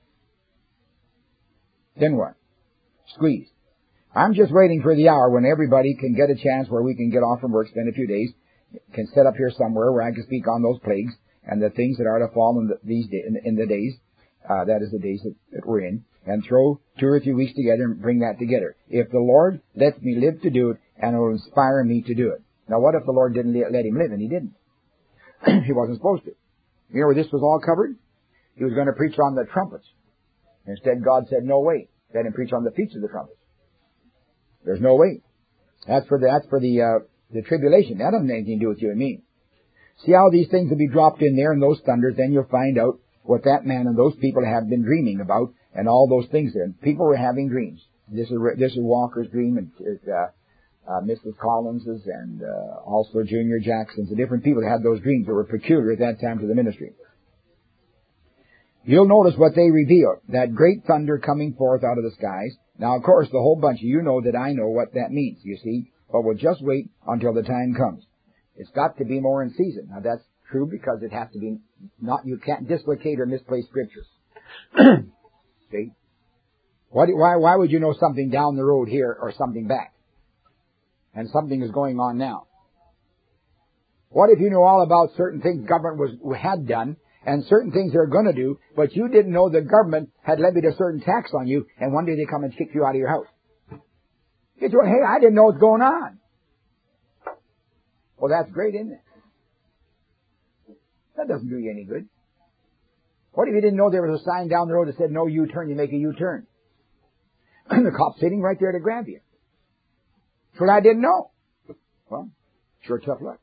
Speaker 2: Then what? Squeeze. I'm just waiting for the hour when everybody can get a chance where we can get off from work, spend a few days, can set up here somewhere where I can speak on those plagues and the things that are to fall in the days, that is the days that we're in, and throw 2 or 3 weeks together and bring that together. If the Lord lets me live to do it, and it will inspire me to do it. Now what if the Lord didn't let him live, and he didn't? He wasn't supposed to. You know where this was all covered? He was going to preach on the trumpets. Instead, God said, no way. Let him preach on the feast of the trumpets. There's no way. That's for the tribulation. That doesn't have anything to do with you and me. See how these things will be dropped in there in those thunders, then you'll find out what that man and those people have been dreaming about and all those things there. People were having dreams. This is Walker's dream and Mrs. Collins's and also Junior Jackson's. The different people that had those dreams that were peculiar at that time to the ministry. You'll notice what they reveal. That great thunder coming forth out of the skies. Now, of course, the whole bunch of you know that I know what that means, you see. But we'll just wait until the time comes. It's got to be more in season. Now, that's true because it has to be not, you can't dislocate or misplace scriptures. See? Why would you know something down the road here or something back? And something is going on now. What if you knew all about certain things government had done and certain things they're going to do, but you didn't know the government had levied a certain tax on you, and one day they come and kick you out of your house? You say, hey, I didn't know what's going on. Well, that's great, isn't it? That doesn't do you any good. What if you didn't know there was a sign down the road that said no U-turn, you make a U-turn? And the cop's sitting right there to grab you. Well, I didn't know. Well, sure tough luck.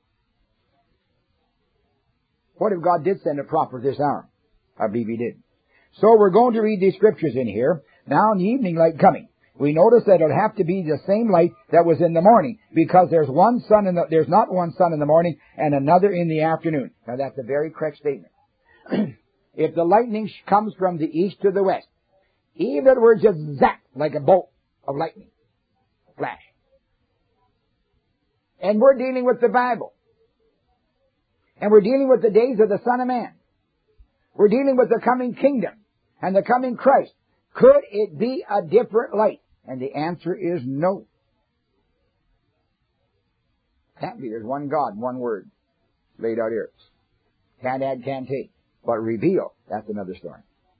Speaker 2: What if God did send a prophet this hour? I believe he did. So we're going to read these scriptures in here. Now in the evening light coming. We notice that it'll have to be the same light that was in the morning, because there's not one sun in the morning and another in the afternoon. Now that's a very correct statement. If the lightning comes from the east to the west, even if it were just zap, like a bolt of lightning, flash. And we're dealing with the Bible. And we're dealing with the days of the Son of Man. We're dealing with the coming kingdom and the coming Christ. Could it be a different light? And the answer is no. Can't be. There's one God, one word laid out here. Can't add, can't take. But reveal, that's another story.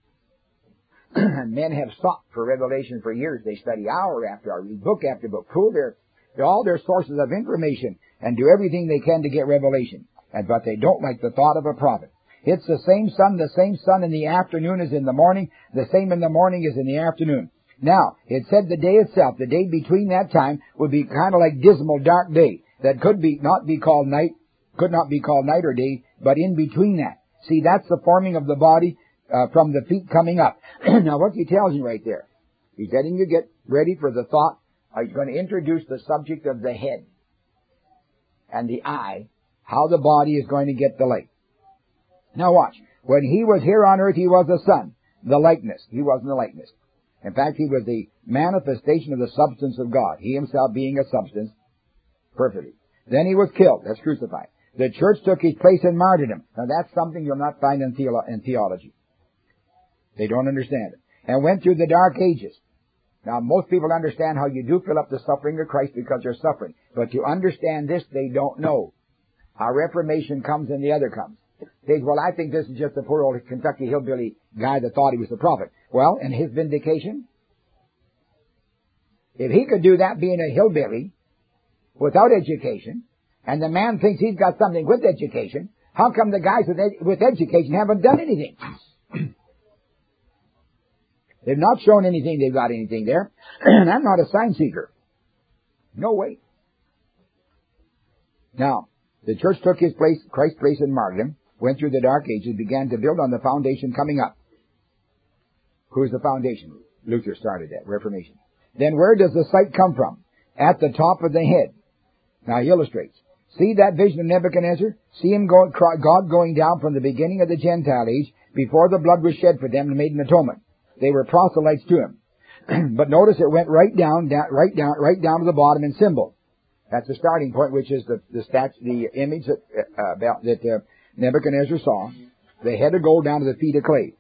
Speaker 2: Men have sought for revelation for years. They study hour after hour, read book after book, pull all their sources of information and do everything they can to get revelation. But they don't like the thought of a prophet. It's the same sun in the afternoon as in the morning, the same in the morning as in the afternoon. Now, it said the day itself, the day between that time, would be kind of like dismal, dark day. That could not be called night or day, but in between that. See, that's the forming of the body from the feet coming up. Now, what he tells you right there, he's letting you get ready for the thought. He's going to introduce the subject of the head and the eye, how the body is going to get the light. Now watch. When he was here on earth, he was a son, the likeness. He wasn't the likeness. In fact, he was the manifestation of the substance of God, he himself being a substance perfectly. Then he was killed. That's crucified. The church took his place in martyrdom. Now that's something you'll not find in theology. They don't understand it. And went through the dark ages. Now most people understand how you do fill up the suffering of Christ because you're suffering. But to understand this, they don't know. How Reformation comes and the other comes. Says, well, I think this is just a poor old Kentucky hillbilly guy that thought he was the prophet. Well, and his vindication? If he could do that being a hillbilly without education, and the man thinks he's got something with education, how come the guys with education haven't done anything? They've not shown anything they've got anything there. And I'm not a sign seeker. No way. Now, the church took his place, Christ's place in martyrdom, went through the dark ages, began to build on the foundation coming up. Who's the foundation? Luther started that, Reformation. Then where does the sight come from? At the top of the head. Now he illustrates. See that vision of Nebuchadnezzar? See him God going down from the beginning of the Gentile age, before the blood was shed for them and made an atonement. They were proselytes to him. But notice it went right down to the bottom in symbol. That's the starting point, which is the image that Nebuchadnezzar saw. The head of gold down to the feet of clay.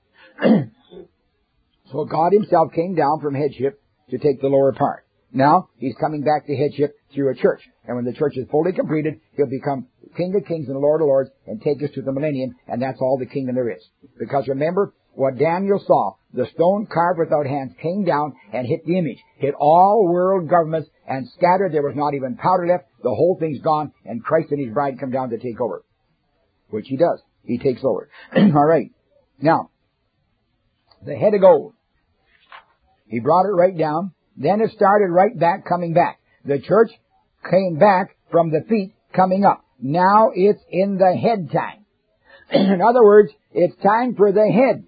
Speaker 2: So God himself came down from headship to take the lower part. Now, he's coming back to headship through a church. And when the church is fully completed, he'll become King of Kings and Lord of Lords and take us to the millennium, and that's all the kingdom there is. Because remember, what Daniel saw, the stone carved without hands came down and hit the image, hit all world governments and scattered. There was not even powder left. The whole thing's gone, and Christ and his bride come down to take over. Which he does. He takes over. All right. Now, the head of gold. He brought it right down. Then it started right back, coming back. The church came back from the feet, coming up. Now it's in the head time. In other words, it's time for the head.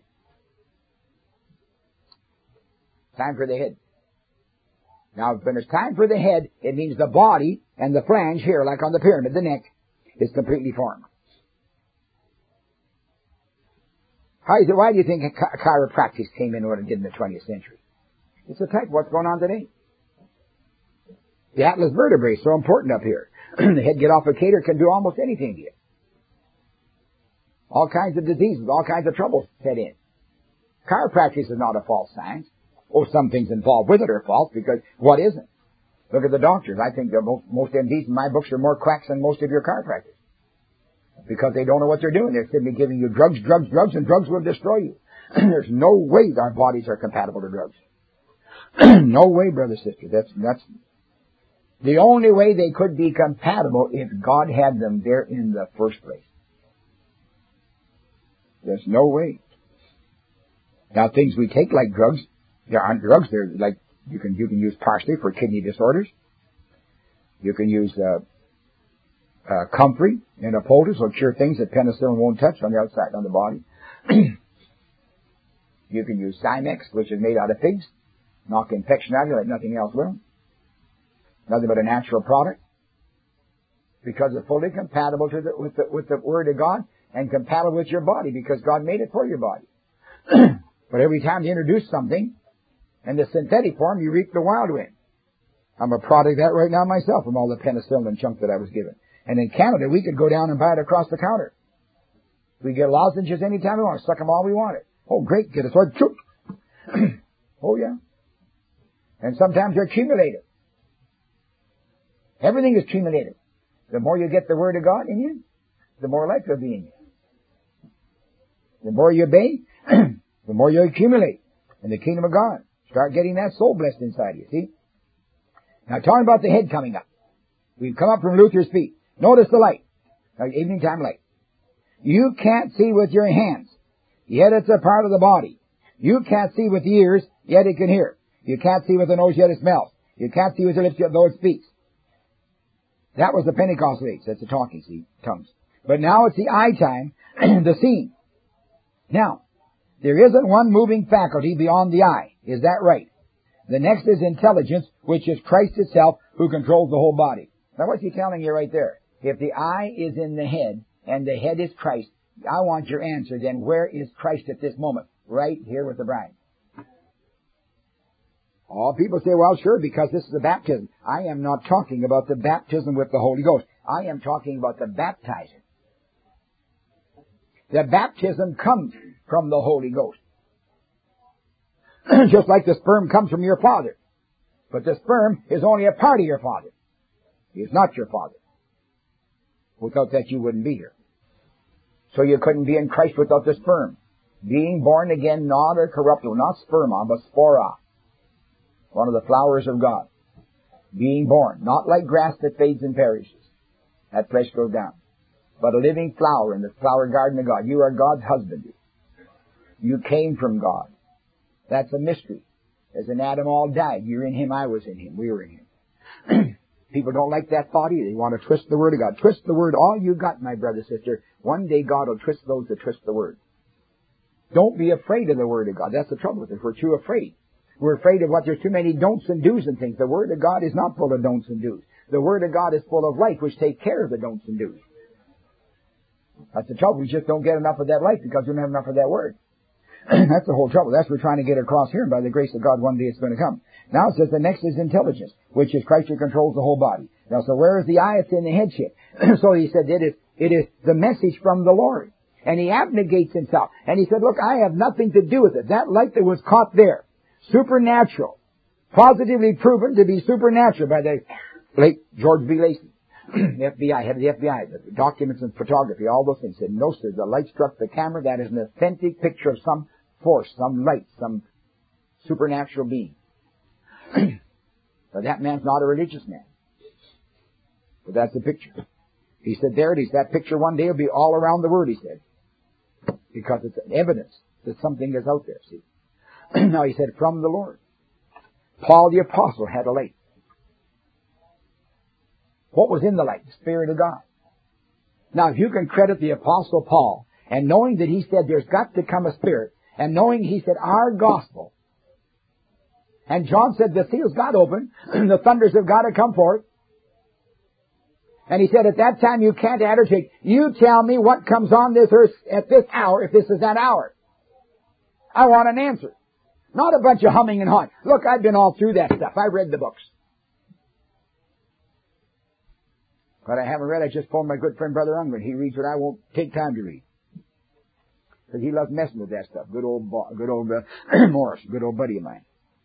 Speaker 2: Time for the head. Now, when it's time for the head, it means the body and the flange here, like on the pyramid, the neck, is completely formed. Why do you think chiropractic came in what it did in the 20th century? It's a type of what's going on today. The atlas vertebrae is so important up here. The head get off a cater can do almost anything to you. All kinds of diseases, all kinds of troubles set in. Chiropractic is not a false science. Oh, some things involved with it are false, because what isn't? Look at the doctors. I think most MDs in my books are more quacks than most of your chiropractors. Because they don't know what they're doing. They're simply giving you drugs, and drugs will destroy you. There's no way our bodies are compatible to drugs. No way, brother, sister. That's the only way they could be compatible if God had them there in the first place. There's no way. Now, things we take like drugs, there aren't drugs. They're like, you can use parsley for kidney disorders. You can use comfrey and a poultice will cure things that penicillin won't touch on the outside, on the body. You can use Zymex, which is made out of figs. Knock infection out of you like nothing else will. Nothing but a natural product. Because it's fully compatible with the Word of God and compatible with your body, because God made it for your body. But every time you introduce something in the synthetic form, you reap the wild wind. I'm a product of that right now myself from all the penicillin and junk that I was given. And in Canada, we could go down and buy it across the counter. We get lozenges anytime we want. Suck them all we wanted. Oh, great. Get a sword. Choop. Oh, yeah. And sometimes they're accumulated. Everything is accumulated. The more you get the Word of God in you, the more life will be in you. The more you obey, the more you accumulate in the kingdom of God. Start getting that soul blessed inside you, see? Now, talking about the head coming up. We've come up from Luther's feet. Notice the light. Now, evening time light. You can't see with your hands, yet it's a part of the body. You can't see with the ears, yet it can hear. You can't see with the nose, yet it smells. You can't see with the lips, yet though it speaks. That was the Pentecostal age. That's the talking, see, tongues. But now it's the eye time, the seeing. Now, there isn't one moving faculty beyond the eye. Is that right? The next is intelligence, which is Christ itself, who controls the whole body. Now, what's he telling you right there? If the eye is in the head, and the head is Christ, I want your answer then. Where is Christ at this moment? Right here with the bride. All people say, well, sure, because this is the baptism. I am not talking about the baptism with the Holy Ghost. I am talking about the baptizer. The baptism comes from the Holy Ghost. Just like the sperm comes from your father. But the sperm is only a part of your father. He is not your father. Without that, you wouldn't be here. So you couldn't be in Christ without the sperm. Being born again, not a corruptible, not sperma, but spora. One of the flowers of God. Being born, not like grass that fades and perishes. That flesh goes down. But a living flower in the flower garden of God. You are God's husband. You came from God. That's a mystery. As in Adam all died. You're in him, I was in him, we were in him. People don't like that thought either. They want to twist the Word of God. Twist the Word all you got, my brother, sister. One day God will twist those that twist the Word. Don't be afraid of the Word of God. That's the trouble with it. We're too afraid. We're afraid of what there's too many don'ts and do's and things. The Word of God is not full of don'ts and do's. The Word of God is full of life, which take care of the don'ts and do's. That's the trouble. We just don't get enough of that life because we don't have enough of that Word. That's the whole trouble. That's what we're trying to get across here, and by the grace of God, one day it's going to come. Now it says the next is intelligence, which is Christ who controls the whole body. Now, so where is the eye? It's in the headship. So he said it is the message from the Lord. And he abnegates himself. And he said, look, I have nothing to do with it. That light that was caught there, supernatural, positively proven to be supernatural by the late George B. Lacey. The FBI, head of the FBI, the documents and photography, all those things. Said, no, sir, the light struck the camera. That is an authentic picture of some force, some light, some supernatural being. But that man's not a religious man. But that's the picture. He said, there it is. That picture one day will be all around the Word, he said. Because it's evidence that something is out there, see. Now he said, from the Lord. Paul the Apostle had a light. What was in the light? The Spirit of God. Now, if you can credit the Apostle Paul, and knowing that he said there's got to come a Spirit, and knowing he said our gospel, and John said the seals got open, the thunders have got to come forth, and he said at that time you can't add or take. You tell me what comes on this earth at this hour, if this is that hour. I want an answer. Not a bunch of humming and hawing. Look, I've been all through that stuff. I read the books. But I haven't read. I just phoned my good friend Brother Ungren. He reads what I won't take time to read. Because he loves messing with that stuff. Good old Morris, good old buddy of mine.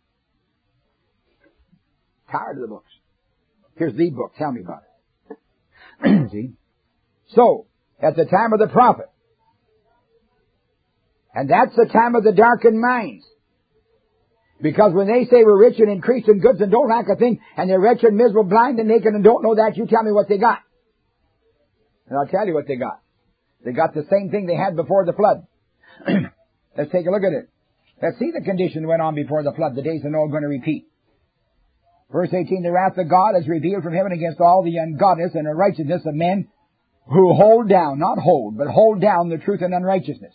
Speaker 2: Tired of the books. Here's the book. Tell me about it. See? So, at the time of the prophet, and that's the time of the darkened minds. Because when they say we're rich and increased in goods and don't lack a thing, and they're wretched, miserable, blind, and naked, and don't know that, you tell me what they got. And I'll tell you what they got. They got the same thing they had before the flood. Let's take a look at it. Let's see the condition that went on before the flood. The days of Noah are going to repeat. Verse 18, the wrath of God is revealed from heaven against all the ungodliness and unrighteousness of men who hold down, not hold, but hold down the truth and unrighteousness.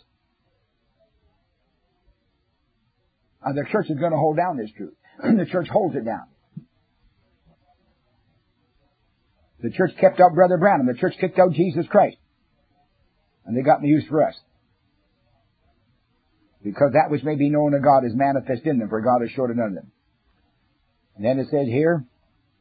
Speaker 2: The church is going to hold down this truth. The church holds it down. The church kept out Brother Branham. The church kicked out Jesus Christ. And they got no use for us. Because that which may be known of God is manifest in them, for God has showed it unto them. And then it says here,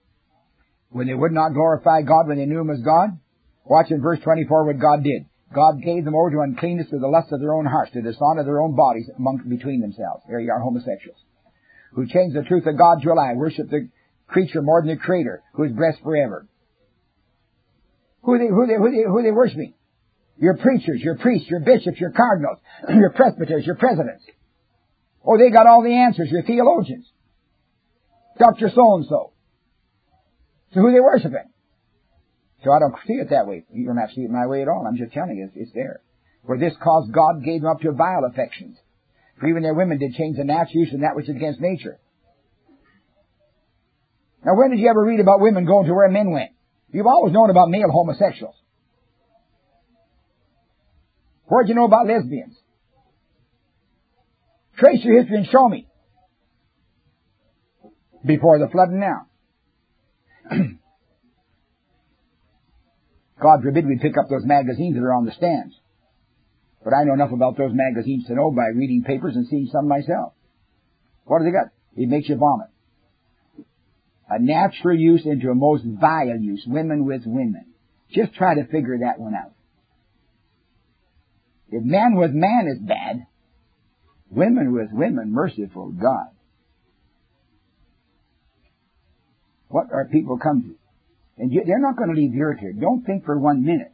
Speaker 2: When they would not glorify God when they knew Him as God. Watch in verse 24 what God did. God gave them over to uncleanness to the lust of their own hearts, to dishonor their own bodies between themselves. There you are, homosexuals. Who changed the truth of God to a lie, worship the creature more than the Creator, who is blessed forever. Who are they worshiping? Your preachers, your priests, your bishops, your cardinals, your presbyters, your presidents. Oh, they got all the answers, your theologians. Dr. So-and-so. So who are they worshiping? So I don't see it that way. You don't have to see it my way at all. I'm just telling you, it's there. For this cause God gave them up to vile affections. For even their women did change the natural use and that which is against nature. Now when did you ever read about women going to where men went? You've always known about male homosexuals. Where'd you know about lesbians? Trace your history and show me. Before the flood and now. God forbid we pick up those magazines that are on the stands. But I know enough about those magazines to know by reading papers and seeing some myself. What do they got? It makes you vomit. A natural use into a most vile use. Women with women. Just try to figure that one out. If man with man is bad, women with women, merciful God. What are people come to? And they're not going to leave the earth here. Don't think for 1 minute.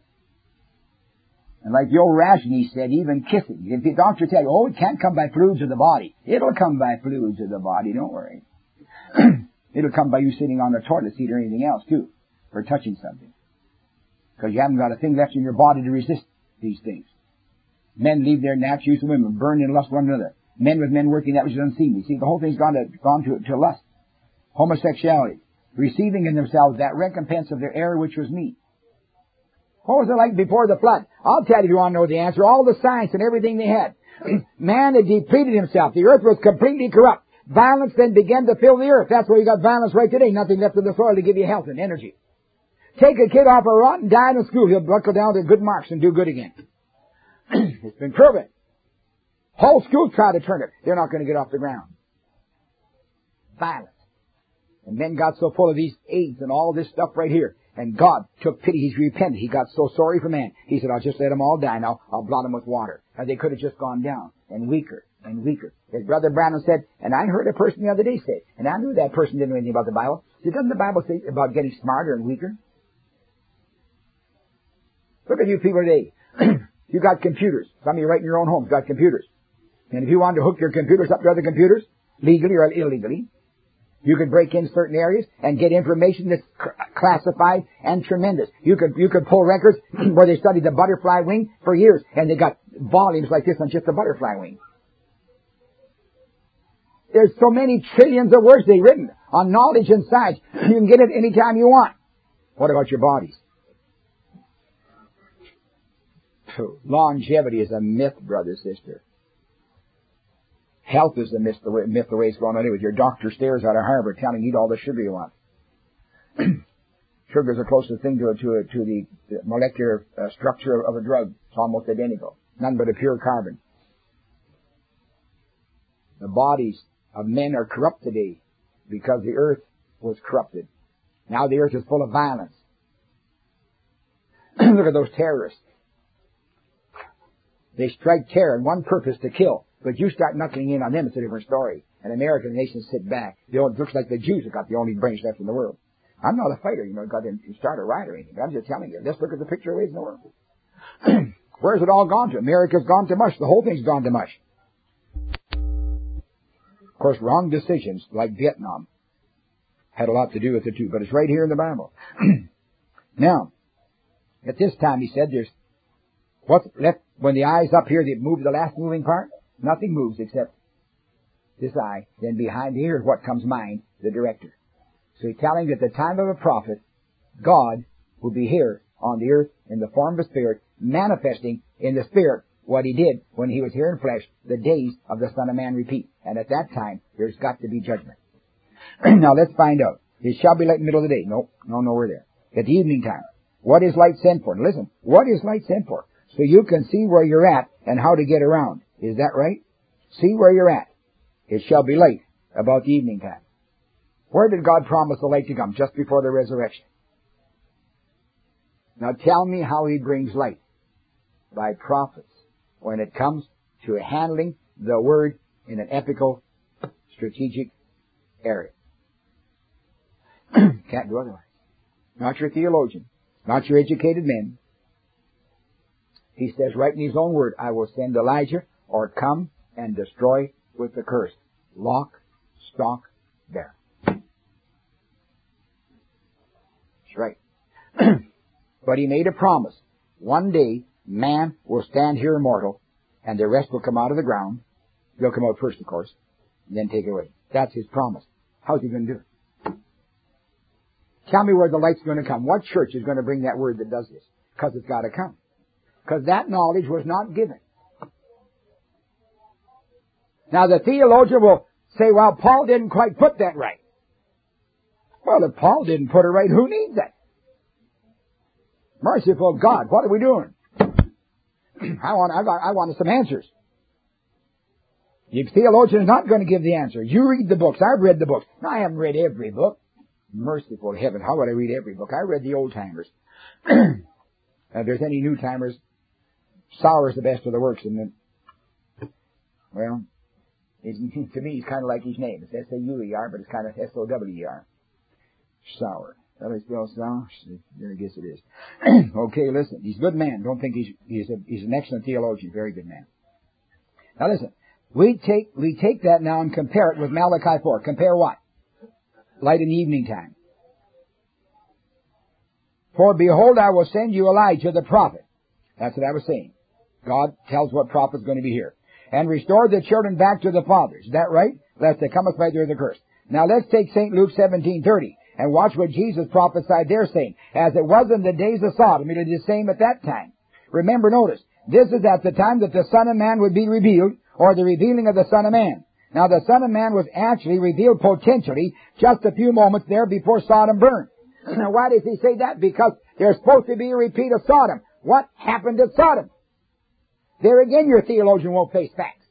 Speaker 2: And like the old Rajneesh said, even kissing. If the doctor tells you, oh, it can't come by fluids of the body. It'll come by fluids of the body, don't worry. It'll come by you sitting on the toilet seat or anything else, too, or touching something. Because you haven't got a thing left in your body to resist these things. Men leave their natural use of women, burn and lust one another. Men with men working that which is unseemly. See, the whole thing's gone to lust. Homosexuality. Receiving in themselves that recompense of their error which was meat. What was it like before the flood? I'll tell you if you want to know the answer. All the science and everything they had. Man had depleted himself. The earth was completely corrupt. Violence then began to fill the earth. That's why you got violence right today. Nothing left in the soil to give you health and energy. Take a kid off a rotten diet in school. He'll buckle down to good marks and do good again. It's been proven. Whole schools try to turn it. They're not going to get off the ground. Violence. And men got so full of these AIDS and all this stuff right here. And God took pity. He's repented. He got so sorry for man. He said, I'll just let them all die now. I'll blot them with water. And they could have just gone down and weaker and weaker. As Brother Branham said, and I heard a person the other day say, and I knew that person didn't know anything about the Bible. Said, doesn't the Bible say about getting smarter and weaker? Look at you people today. You got computers. Some of you right in your own homes got computers. And if you wanted to hook your computers up to other computers, legally or illegally, you could break in certain areas and get information that's classified and tremendous. You could pull records where they studied the butterfly wing for years, and they got volumes like this on just the butterfly wing. There's so many trillions of words they've written on knowledge and science. You can get it anytime you want. What about your bodies? Longevity is a myth, brother, sister. Health is a myth, the way it's going on. With your doctor stares out of Harvard telling you eat all the sugar you want. Sugar is the closest thing to the molecular structure of a drug. It's almost identical. None but a pure carbon. The bodies of men are corrupt today because the earth was corrupted. Now the earth is full of violence. Look at those terrorists. They strike terror in one purpose, to kill. But you start knuckling in on them, it's a different story. And American nations sit back. It looks like the Jews have got the only brains left in the world. I'm not a fighter, got to start a riot or anything. I'm just telling you. Let's look at the picture of ways in the world. Where's it all gone to? America's gone to mush. The whole thing's gone to mush. Of course, wrong decisions, like Vietnam, had a lot to do with it too. But it's right here in the Bible. Now, at this time, he said, there's what's left when the eye's up here, they move the last moving part. Nothing moves except this eye. Then behind here is what comes mind, the director. So he's telling you at the time of a prophet, God will be here on the earth in the form of a spirit, manifesting in the spirit what he did when he was here in flesh. The days of the Son of Man repeat. And at that time, there's got to be judgment. Now let's find out. It shall be light in the middle of the day. No, nowhere there. At the evening time. What is light sent for? Listen, what is light sent for? So you can see where you're at and how to get around. Is that right? See where you're at. It shall be light about the evening time. Where did God promise the light to come? Just before the resurrection. Now tell me how He brings light. By prophets. When it comes to handling the Word in an epical, strategic area. Can't do otherwise. Not your theologian. Not your educated men. He says right in His own Word, I will send Elijah or come and destroy with the curse. Lock, stock, barrel. That's right. But He made a promise. One day, man will stand here immortal, and the rest will come out of the ground. They'll come out first, of course, and then take it away. That's His promise. How's He going to do it? Tell me where the light's going to come. What church is going to bring that word that does this? Because it's got to come. Because that knowledge was not given. Now the theologian will say, well, Paul didn't quite put that right. Well, if Paul didn't put it right, who needs it? Merciful God, what are we doing? I want some answers. The theologian is not going to give the answer. You read the books. I've read the books. Now, I haven't read every book. Merciful heaven, how would I read every book? I read the old timers. If there's any new timers, Sauer's the best of the works, isn't it? Well, to me, he's kind of like his name. It's S-A-U-E-R, but it's kind of S-O-W-E-R. Sauer. That is spelled Sauer? I guess it is. Okay, listen. He's a good man. Don't think he's an excellent theologian. Very good man. Now listen. We take that now and compare it with Malachi 4. Compare what? Light in the evening time. For behold, I will send you Elijah the prophet. That's what I was saying. God tells what prophet's going to be here. And restore the children back to the fathers. Is that right? Lest they cometh by the curse. Now let's take St. Luke 17:30 and watch what Jesus prophesied there, saying, as it was in the days of Sodom, it is the same at that time. Remember, notice, this is at the time that the Son of Man would be revealed, or the revealing of the Son of Man. Now the Son of Man was actually revealed potentially just a few moments there before Sodom burned. Now why does he say that? Because there's supposed to be a repeat of Sodom. What happened at Sodom? There again your theologian won't face facts.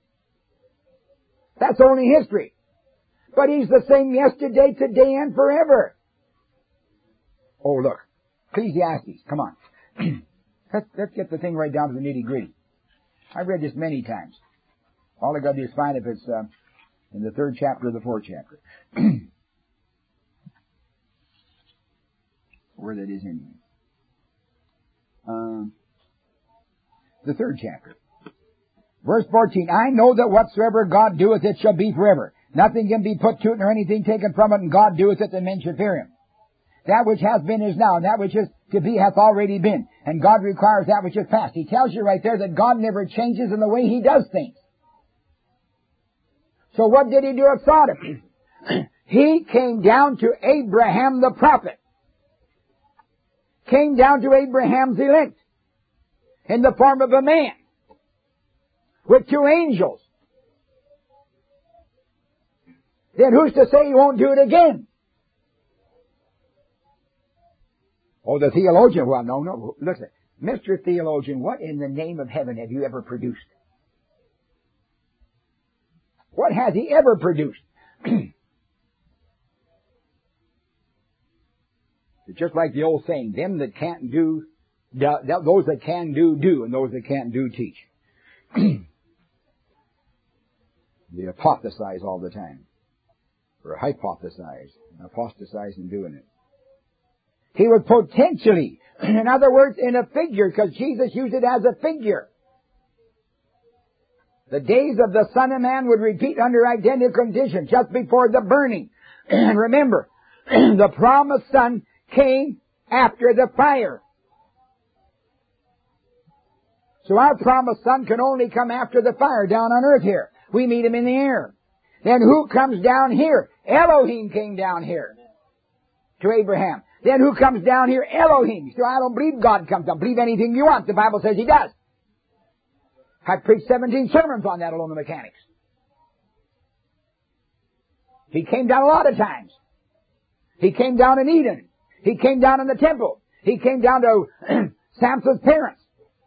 Speaker 2: That's only history. But He's the same yesterday, today, and forever. Oh look, Ecclesiastes, come on. Let's get the thing right down to the nitty gritty. I've read this many times. All I got to do is find if it's in the 3rd chapter or the 4th chapter. Where that is anyway. The 3rd chapter. Verse 14, I know that whatsoever God doeth, it shall be forever. Nothing can be put to it, nor anything taken from it, and God doeth it, that men should fear Him. That which has been is now, and that which is to be hath already been. And God requires that which is past. He tells you right there that God never changes in the way He does things. So what did He do at Sodom? He came down to Abraham the prophet. Came down to Abraham's elect. In the form of a man. With 2 angels. Then who's to say He won't do it again? Oh, the theologian. Well, no. Listen. Mr. Theologian, what in the name of heaven have you ever produced? What has He ever produced? It's just like the old saying, them that can't do, those that can do, and those that can't do, teach. They apostathize all the time. Or hypothesize, and apostatize in doing it. He would potentially, in other words, in a figure, because Jesus used it as a figure. The days of the Son of Man would repeat under identical conditions just before the burning. And remember, the promised Son came after the fire. So our promised Son can only come after the fire down on earth here. We meet Him in the air. Then who comes down here? Elohim came down here to Abraham. Then who comes down here? Elohim. So I don't believe God comes down. Believe anything you want. The Bible says He does. I preached 17 sermons on that alone, the mechanics. He came down a lot of times. He came down in Eden. He came down in the temple. He came down to Samson's parents.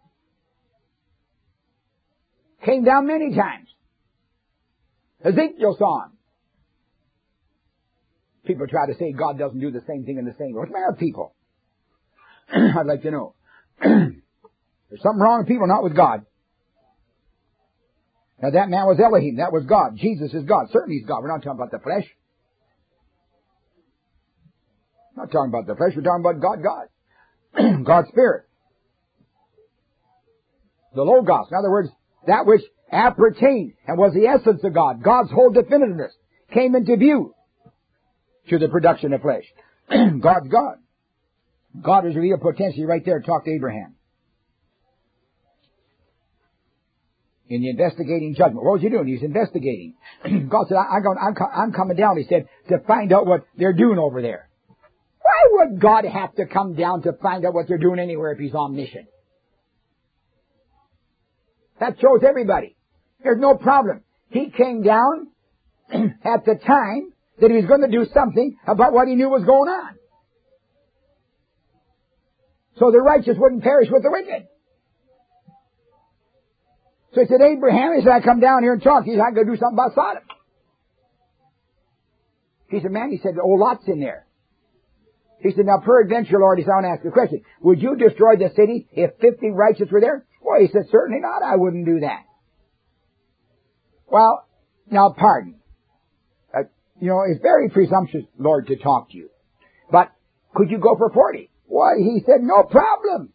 Speaker 2: Came down many times. Ezekiel saw Him. People try to say God doesn't do the same thing in the same way. What's the matter with people? I'd like to know. There's something wrong with people, not with God. Now that man was Elohim. That was God. Jesus is God. Certainly He's God. We're not talking about the flesh. We're not talking about the flesh. We're talking about God. God's Spirit. The Logos. In other words, that which appertained and was the essence of God. God's whole definitiveness came into view through the production of flesh. God's God. God is revealed potentially right there. Talk to Abraham. In the investigating judgment. What was he doing? He's investigating. God said, I'm coming down, he said, to find out what they're doing over there. Why would God have to come down to find out what they're doing anywhere if He's omniscient? That shows everybody. There's no problem. He came down at the time that He was going to do something about what He knew was going on. So the righteous wouldn't perish with the wicked. So He said, Abraham, He said, I come down here and talk to you. I'm going to do something about Sodom. He said, man, he said, old Lot's in there. He said, now peradventure, Lord, he said, I want to ask you a question. Would you destroy the city if 50 righteous were there? Well, he said, certainly not. I wouldn't do that. Well, now pardon. It's very presumptuous, Lord, to talk to you. But could you go for 40? Why, he said, no problem.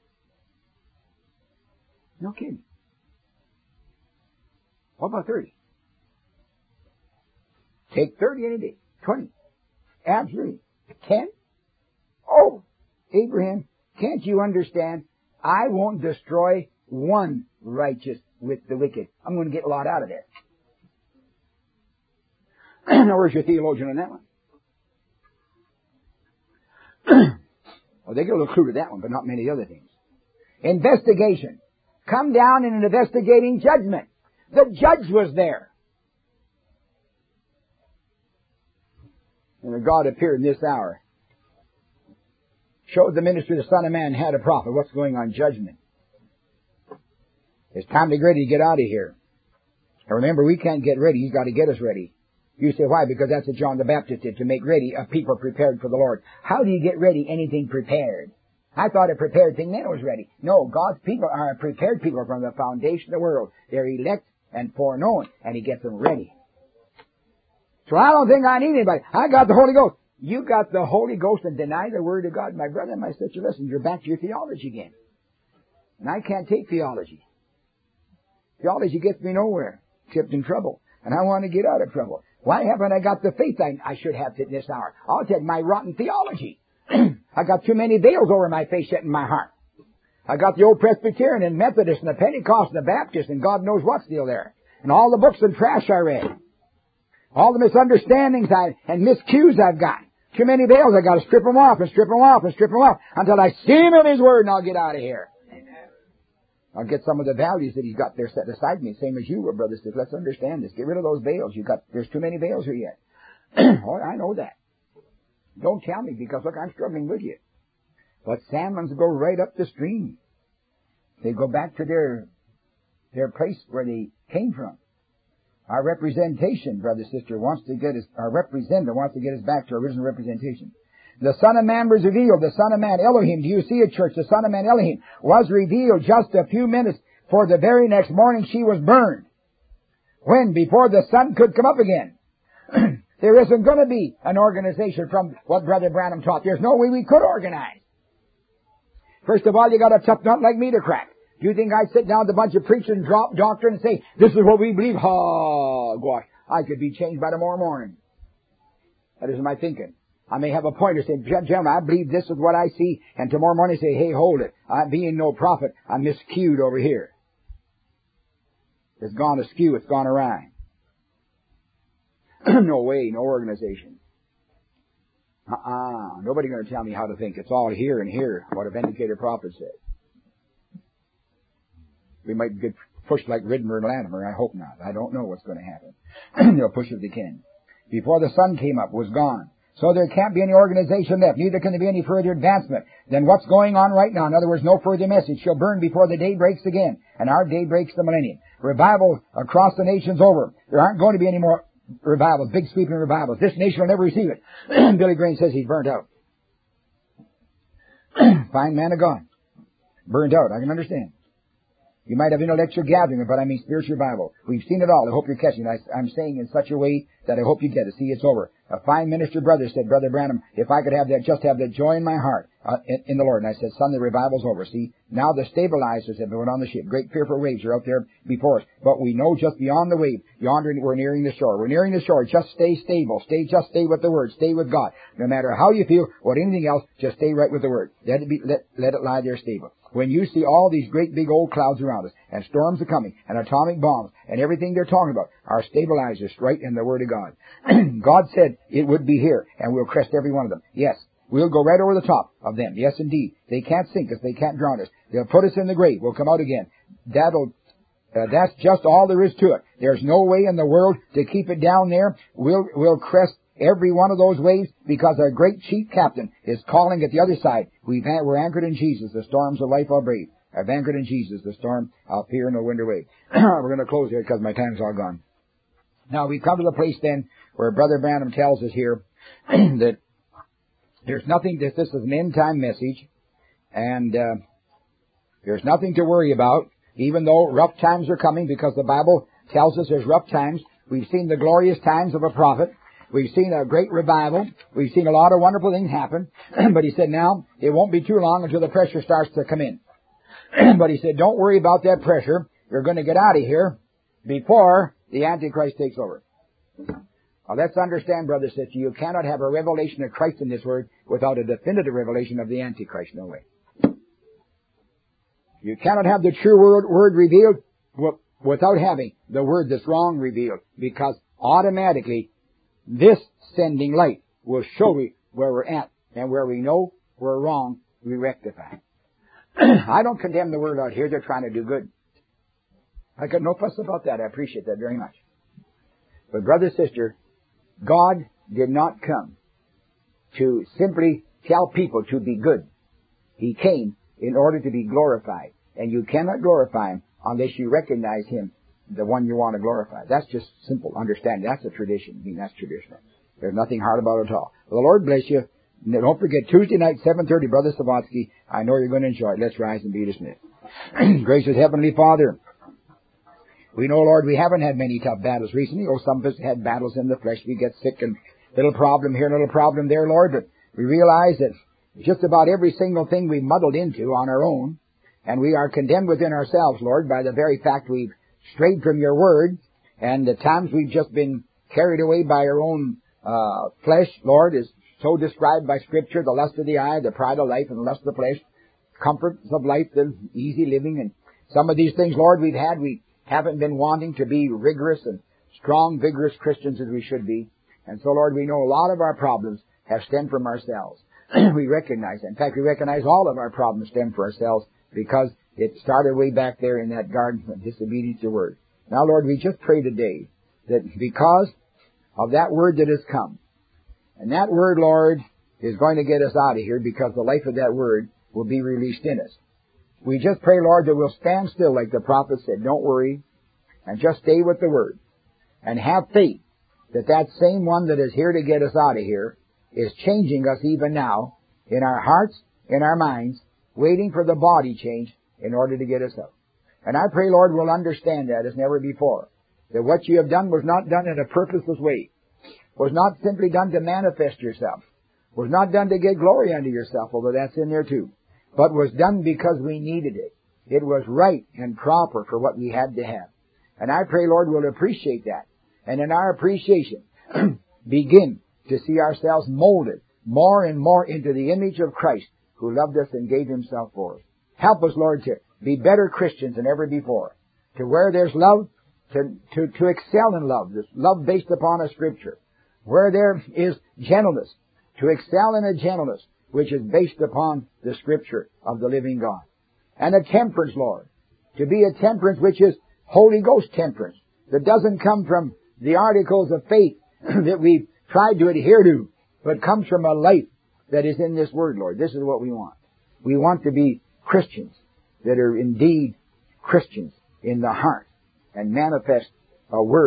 Speaker 2: No kidding. What about 30? Take 30 any day. 20. Absolutely. 10? Oh, Abraham, can't you understand? I won't destroy one righteous with the wicked. I'm going to get a lot out of there. Now, where's your theologian on that one? Well, they get a little clue to that one, but not many other things. Investigation. Come down in an investigating judgment. The judge was there. And the God appeared in this hour. Showed the ministry the Son of Man had a prophet. What's going on? Judgment. It's time to get ready to get out of here. And remember, we can't get ready. He's got to get us ready. You say, why? Because that's what John the Baptist did, to make ready a people prepared for the Lord. How do you get ready anything prepared? I thought a prepared thing then was ready. No, God's people are a prepared people from the foundation of the world. They're elect and foreknown, and He gets them ready. So I don't think I need anybody. I got the Holy Ghost. You got the Holy Ghost and deny the Word of God. My brother and my sister, listen, you're back to your theology again. And I can't take theology. Theology gets me nowhere, except in trouble. And I want to get out of trouble. Why haven't I got the faith I should have in this hour? I'll tell you, my rotten theology. I got too many veils over my face yet in my heart. I got the old Presbyterian and Methodist and the Pentecost and the Baptist and God knows what's still there. And all the books and trash I read. All the misunderstandings and miscues I've got. Too many veils, I got to strip them off and strip them off and strip them off until I see Him in His Word and I'll get out of here. I'll get some of the values that He's got there set aside me, same as you were, brothers. Let's understand this. Get rid of those veils. There's too many veils here yet. Oh, I know that. Don't tell me, because look, I'm struggling with you. But salmons go right up the stream. They go back to their place where they came from. Our representation, brother, sister, our representative wants to get us back to our original representation. The Son of Man was revealed. The Son of Man, Elohim. Do you see it, church? The Son of Man, Elohim, was revealed just a few minutes. For the very next morning she was burned. When? Before the sun could come up again. There isn't going to be an organization from what Brother Branham taught. There's no way we could organize. First of all, you got a tough nut like me to crack. Do you think I'd sit down with a bunch of preachers and drop doctrine and say, this is what we believe? Oh, gosh, I could be changed by tomorrow morning. That isn't my thinking. I may have a pointer saying, gentlemen, I believe this is what I see. And tomorrow morning say, hey, hold it. I'm being no prophet. I'm miscued over here. It's gone askew. It's gone awry. No way. No organization. Nobody's going to tell me how to think. It's all here and here. What a vindicated prophet said. We might get pushed like Ridmer and Latimer. I hope not. I don't know what's going to happen. They'll push if they can. Before the sun came up, was gone. So there can't be any organization left. Neither can there be any further advancement than what's going on right now. In other words, no further message. She'll burn before the day breaks again. And our day breaks the millennium. Revival across the nation's over. There aren't going to be any more revivals, big sweeping revivals. This nation will never receive it. Billy Graham says he's burnt out. Fine man of God. Burnt out. I can understand. You might have intellectual gathering, but I mean spiritual revival. We've seen it all. I hope you're catching it. I'm saying in such a way that I hope you get it. See, it's over. A fine minister brother said, Brother Branham, if I could have that, just have that joy in my heart in the Lord. And I said, son, the revival's over. See, now the stabilizers have been on the ship. Great fearful waves are out there before us. But we know just beyond the wave, yonder we're nearing the shore. We're nearing the shore. Just stay stable. Just stay with the Word. Stay with God. No matter how you feel or anything else, just stay right with the Word. Let it lie there stable. When you see all these great big old clouds around us, and storms are coming, and atomic bombs, and everything they're talking about, our stabilizers right in the Word of God. God said it would be here, and we'll crest every one of them. Yes, we'll go right over the top of them. Yes, indeed. They can't sink us. They can't drown us. They'll put us in the grave. We'll come out again. That's just all there is to it. There's no way in the world to keep it down there. We'll crest every one of those waves because our great chief captain is calling at the other side. We're anchored in Jesus. The storms of life are brave. I've anchored in Jesus. The storm I'll fear no wind or wave. We're going to close here because my time's all gone. Now we come to the place then where Brother Branham tells us here that there's nothing, this is an end time message, and there's nothing to worry about, even though rough times are coming, because the Bible tells us there's rough times. We've seen the glorious times of a prophet. We've seen a great revival. We've seen a lot of wonderful things happen. But he said now, it won't be too long until the pressure starts to come in. But he said, don't worry about that pressure. You're going to get out of here before the Antichrist takes over. Now let's understand, brother, sister, you cannot have a revelation of Christ in this word without a definitive revelation of the Antichrist. No way. You cannot have the true word revealed without having the word that's wrong revealed, because automatically this sending light will show me where we're at, and where we know we're wrong, we rectify. I don't condemn the word out here. They're trying to do good. I got no fuss about that. I appreciate that very much. But brother, sister, God did not come to simply tell people to be good. He came in order to be glorified. And you cannot glorify Him unless you recognize Him, the one you want to glorify. That's just simple understanding. That's a tradition. I mean, that's traditional. There's nothing hard about it at all. Well, the Lord bless you. Don't forget, Tuesday night, 7:30, Brother Savatsky. I know you're going to enjoy it. Let's rise and be dismissed. Gracious Heavenly Father, we know, Lord, we haven't had many tough battles recently. Oh, some of us had battles in the flesh. We get sick and little problem here, little problem there, Lord. But we realize that just about every single thing we muddled into on our own, and we are condemned within ourselves, Lord, by the very fact we've strayed from your word, and at times we've just been carried away by our own flesh, Lord, is so described by Scripture, the lust of the eye, the pride of life, and the lust of the flesh, comforts of life, the easy living, and some of these things, Lord, we haven't been wanting to be rigorous and strong, vigorous Christians as we should be. And so, Lord, we know a lot of our problems have stemmed from ourselves. We recognize that. In fact, we recognize all of our problems stem from ourselves because it started way back there in that garden of disobedience to your word. Now, Lord, we just pray today that because of that word that has come, and that word, Lord, is going to get us out of here because the life of that word will be released in us. We just pray, Lord, that we'll stand still like the prophet said. Don't worry, and just stay with the word. And have faith that that same one that is here to get us out of here is changing us even now in our hearts, in our minds, waiting for the body change in order to get us out. And I pray, Lord, we'll understand that as never before. That what you have done was not done in a purposeless way. Was not simply done to manifest yourself. Was not done to get glory unto yourself, although that's in there too. But was done because we needed it. It was right and proper for what we had to have. And I pray, Lord, we'll appreciate that. And in our appreciation, begin to see ourselves molded more and more into the image of Christ, who loved us and gave Himself for us. Help us, Lord, to be better Christians than ever before. To where there's love, to excel in love. This love based upon a Scripture. Where there is gentleness, to excel in a gentleness which is based upon the Scripture of the living God. And a temperance, Lord, to be a temperance which is Holy Ghost temperance, that doesn't come from the articles of faith that we've tried to adhere to, but comes from a life that is in this Word, Lord. This is what we want. We want to be Christians that are indeed Christians in the heart and manifest a Word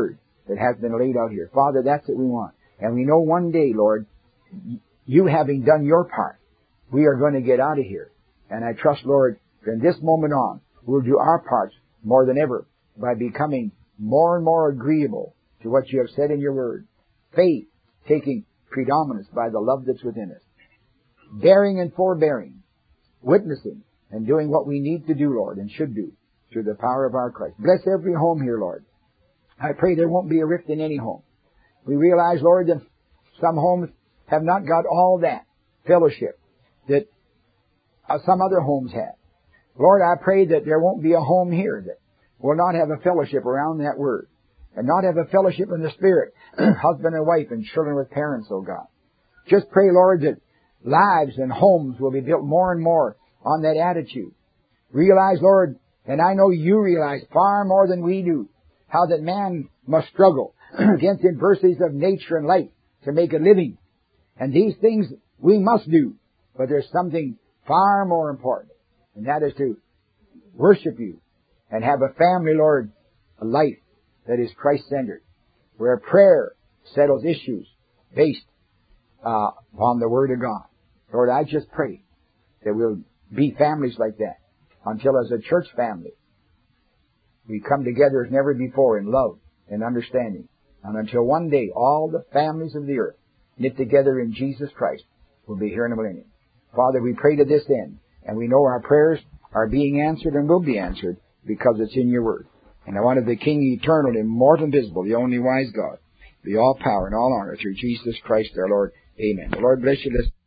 Speaker 2: that has been laid out here. Father, that's what we want. And we know one day, Lord, you having done your part, we are going to get out of here. And I trust, Lord, from this moment on, we'll do our parts more than ever by becoming more and more agreeable to what you have said in your word. Faith taking predominance by the love that's within us. Bearing and forbearing. Witnessing and doing what we need to do, Lord, and should do through the power of our Christ. Bless every home here, Lord. I pray there won't be a rift in any home. We realize, Lord, that some homes have not got all that fellowship that some other homes have. Lord, I pray that there won't be a home here that will not have a fellowship around that word and not have a fellowship in the Spirit, husband and wife and children with parents, oh God. Just pray, Lord, that lives and homes will be built more and more on that attitude. Realize, Lord, and I know you realize far more than we do, how that man must struggle against adversities of nature and life to make a living. And these things we must do. But there's something far more important, and that is to worship you and have a family, Lord, a life that is Christ-centered, where prayer settles issues based upon the Word of God. Lord, I just pray that we'll be families like that until as a church family we come together as never before in love and understanding, and until one day all the families of the earth knit together in Jesus Christ will be here in the millennium. Father, we pray to this end, and we know our prayers are being answered and will be answered because it's in your word. And I wanted the King eternal, immortal, invisible, the only wise God, be all power and all honor through Jesus Christ our Lord. Amen. The Lord bless you.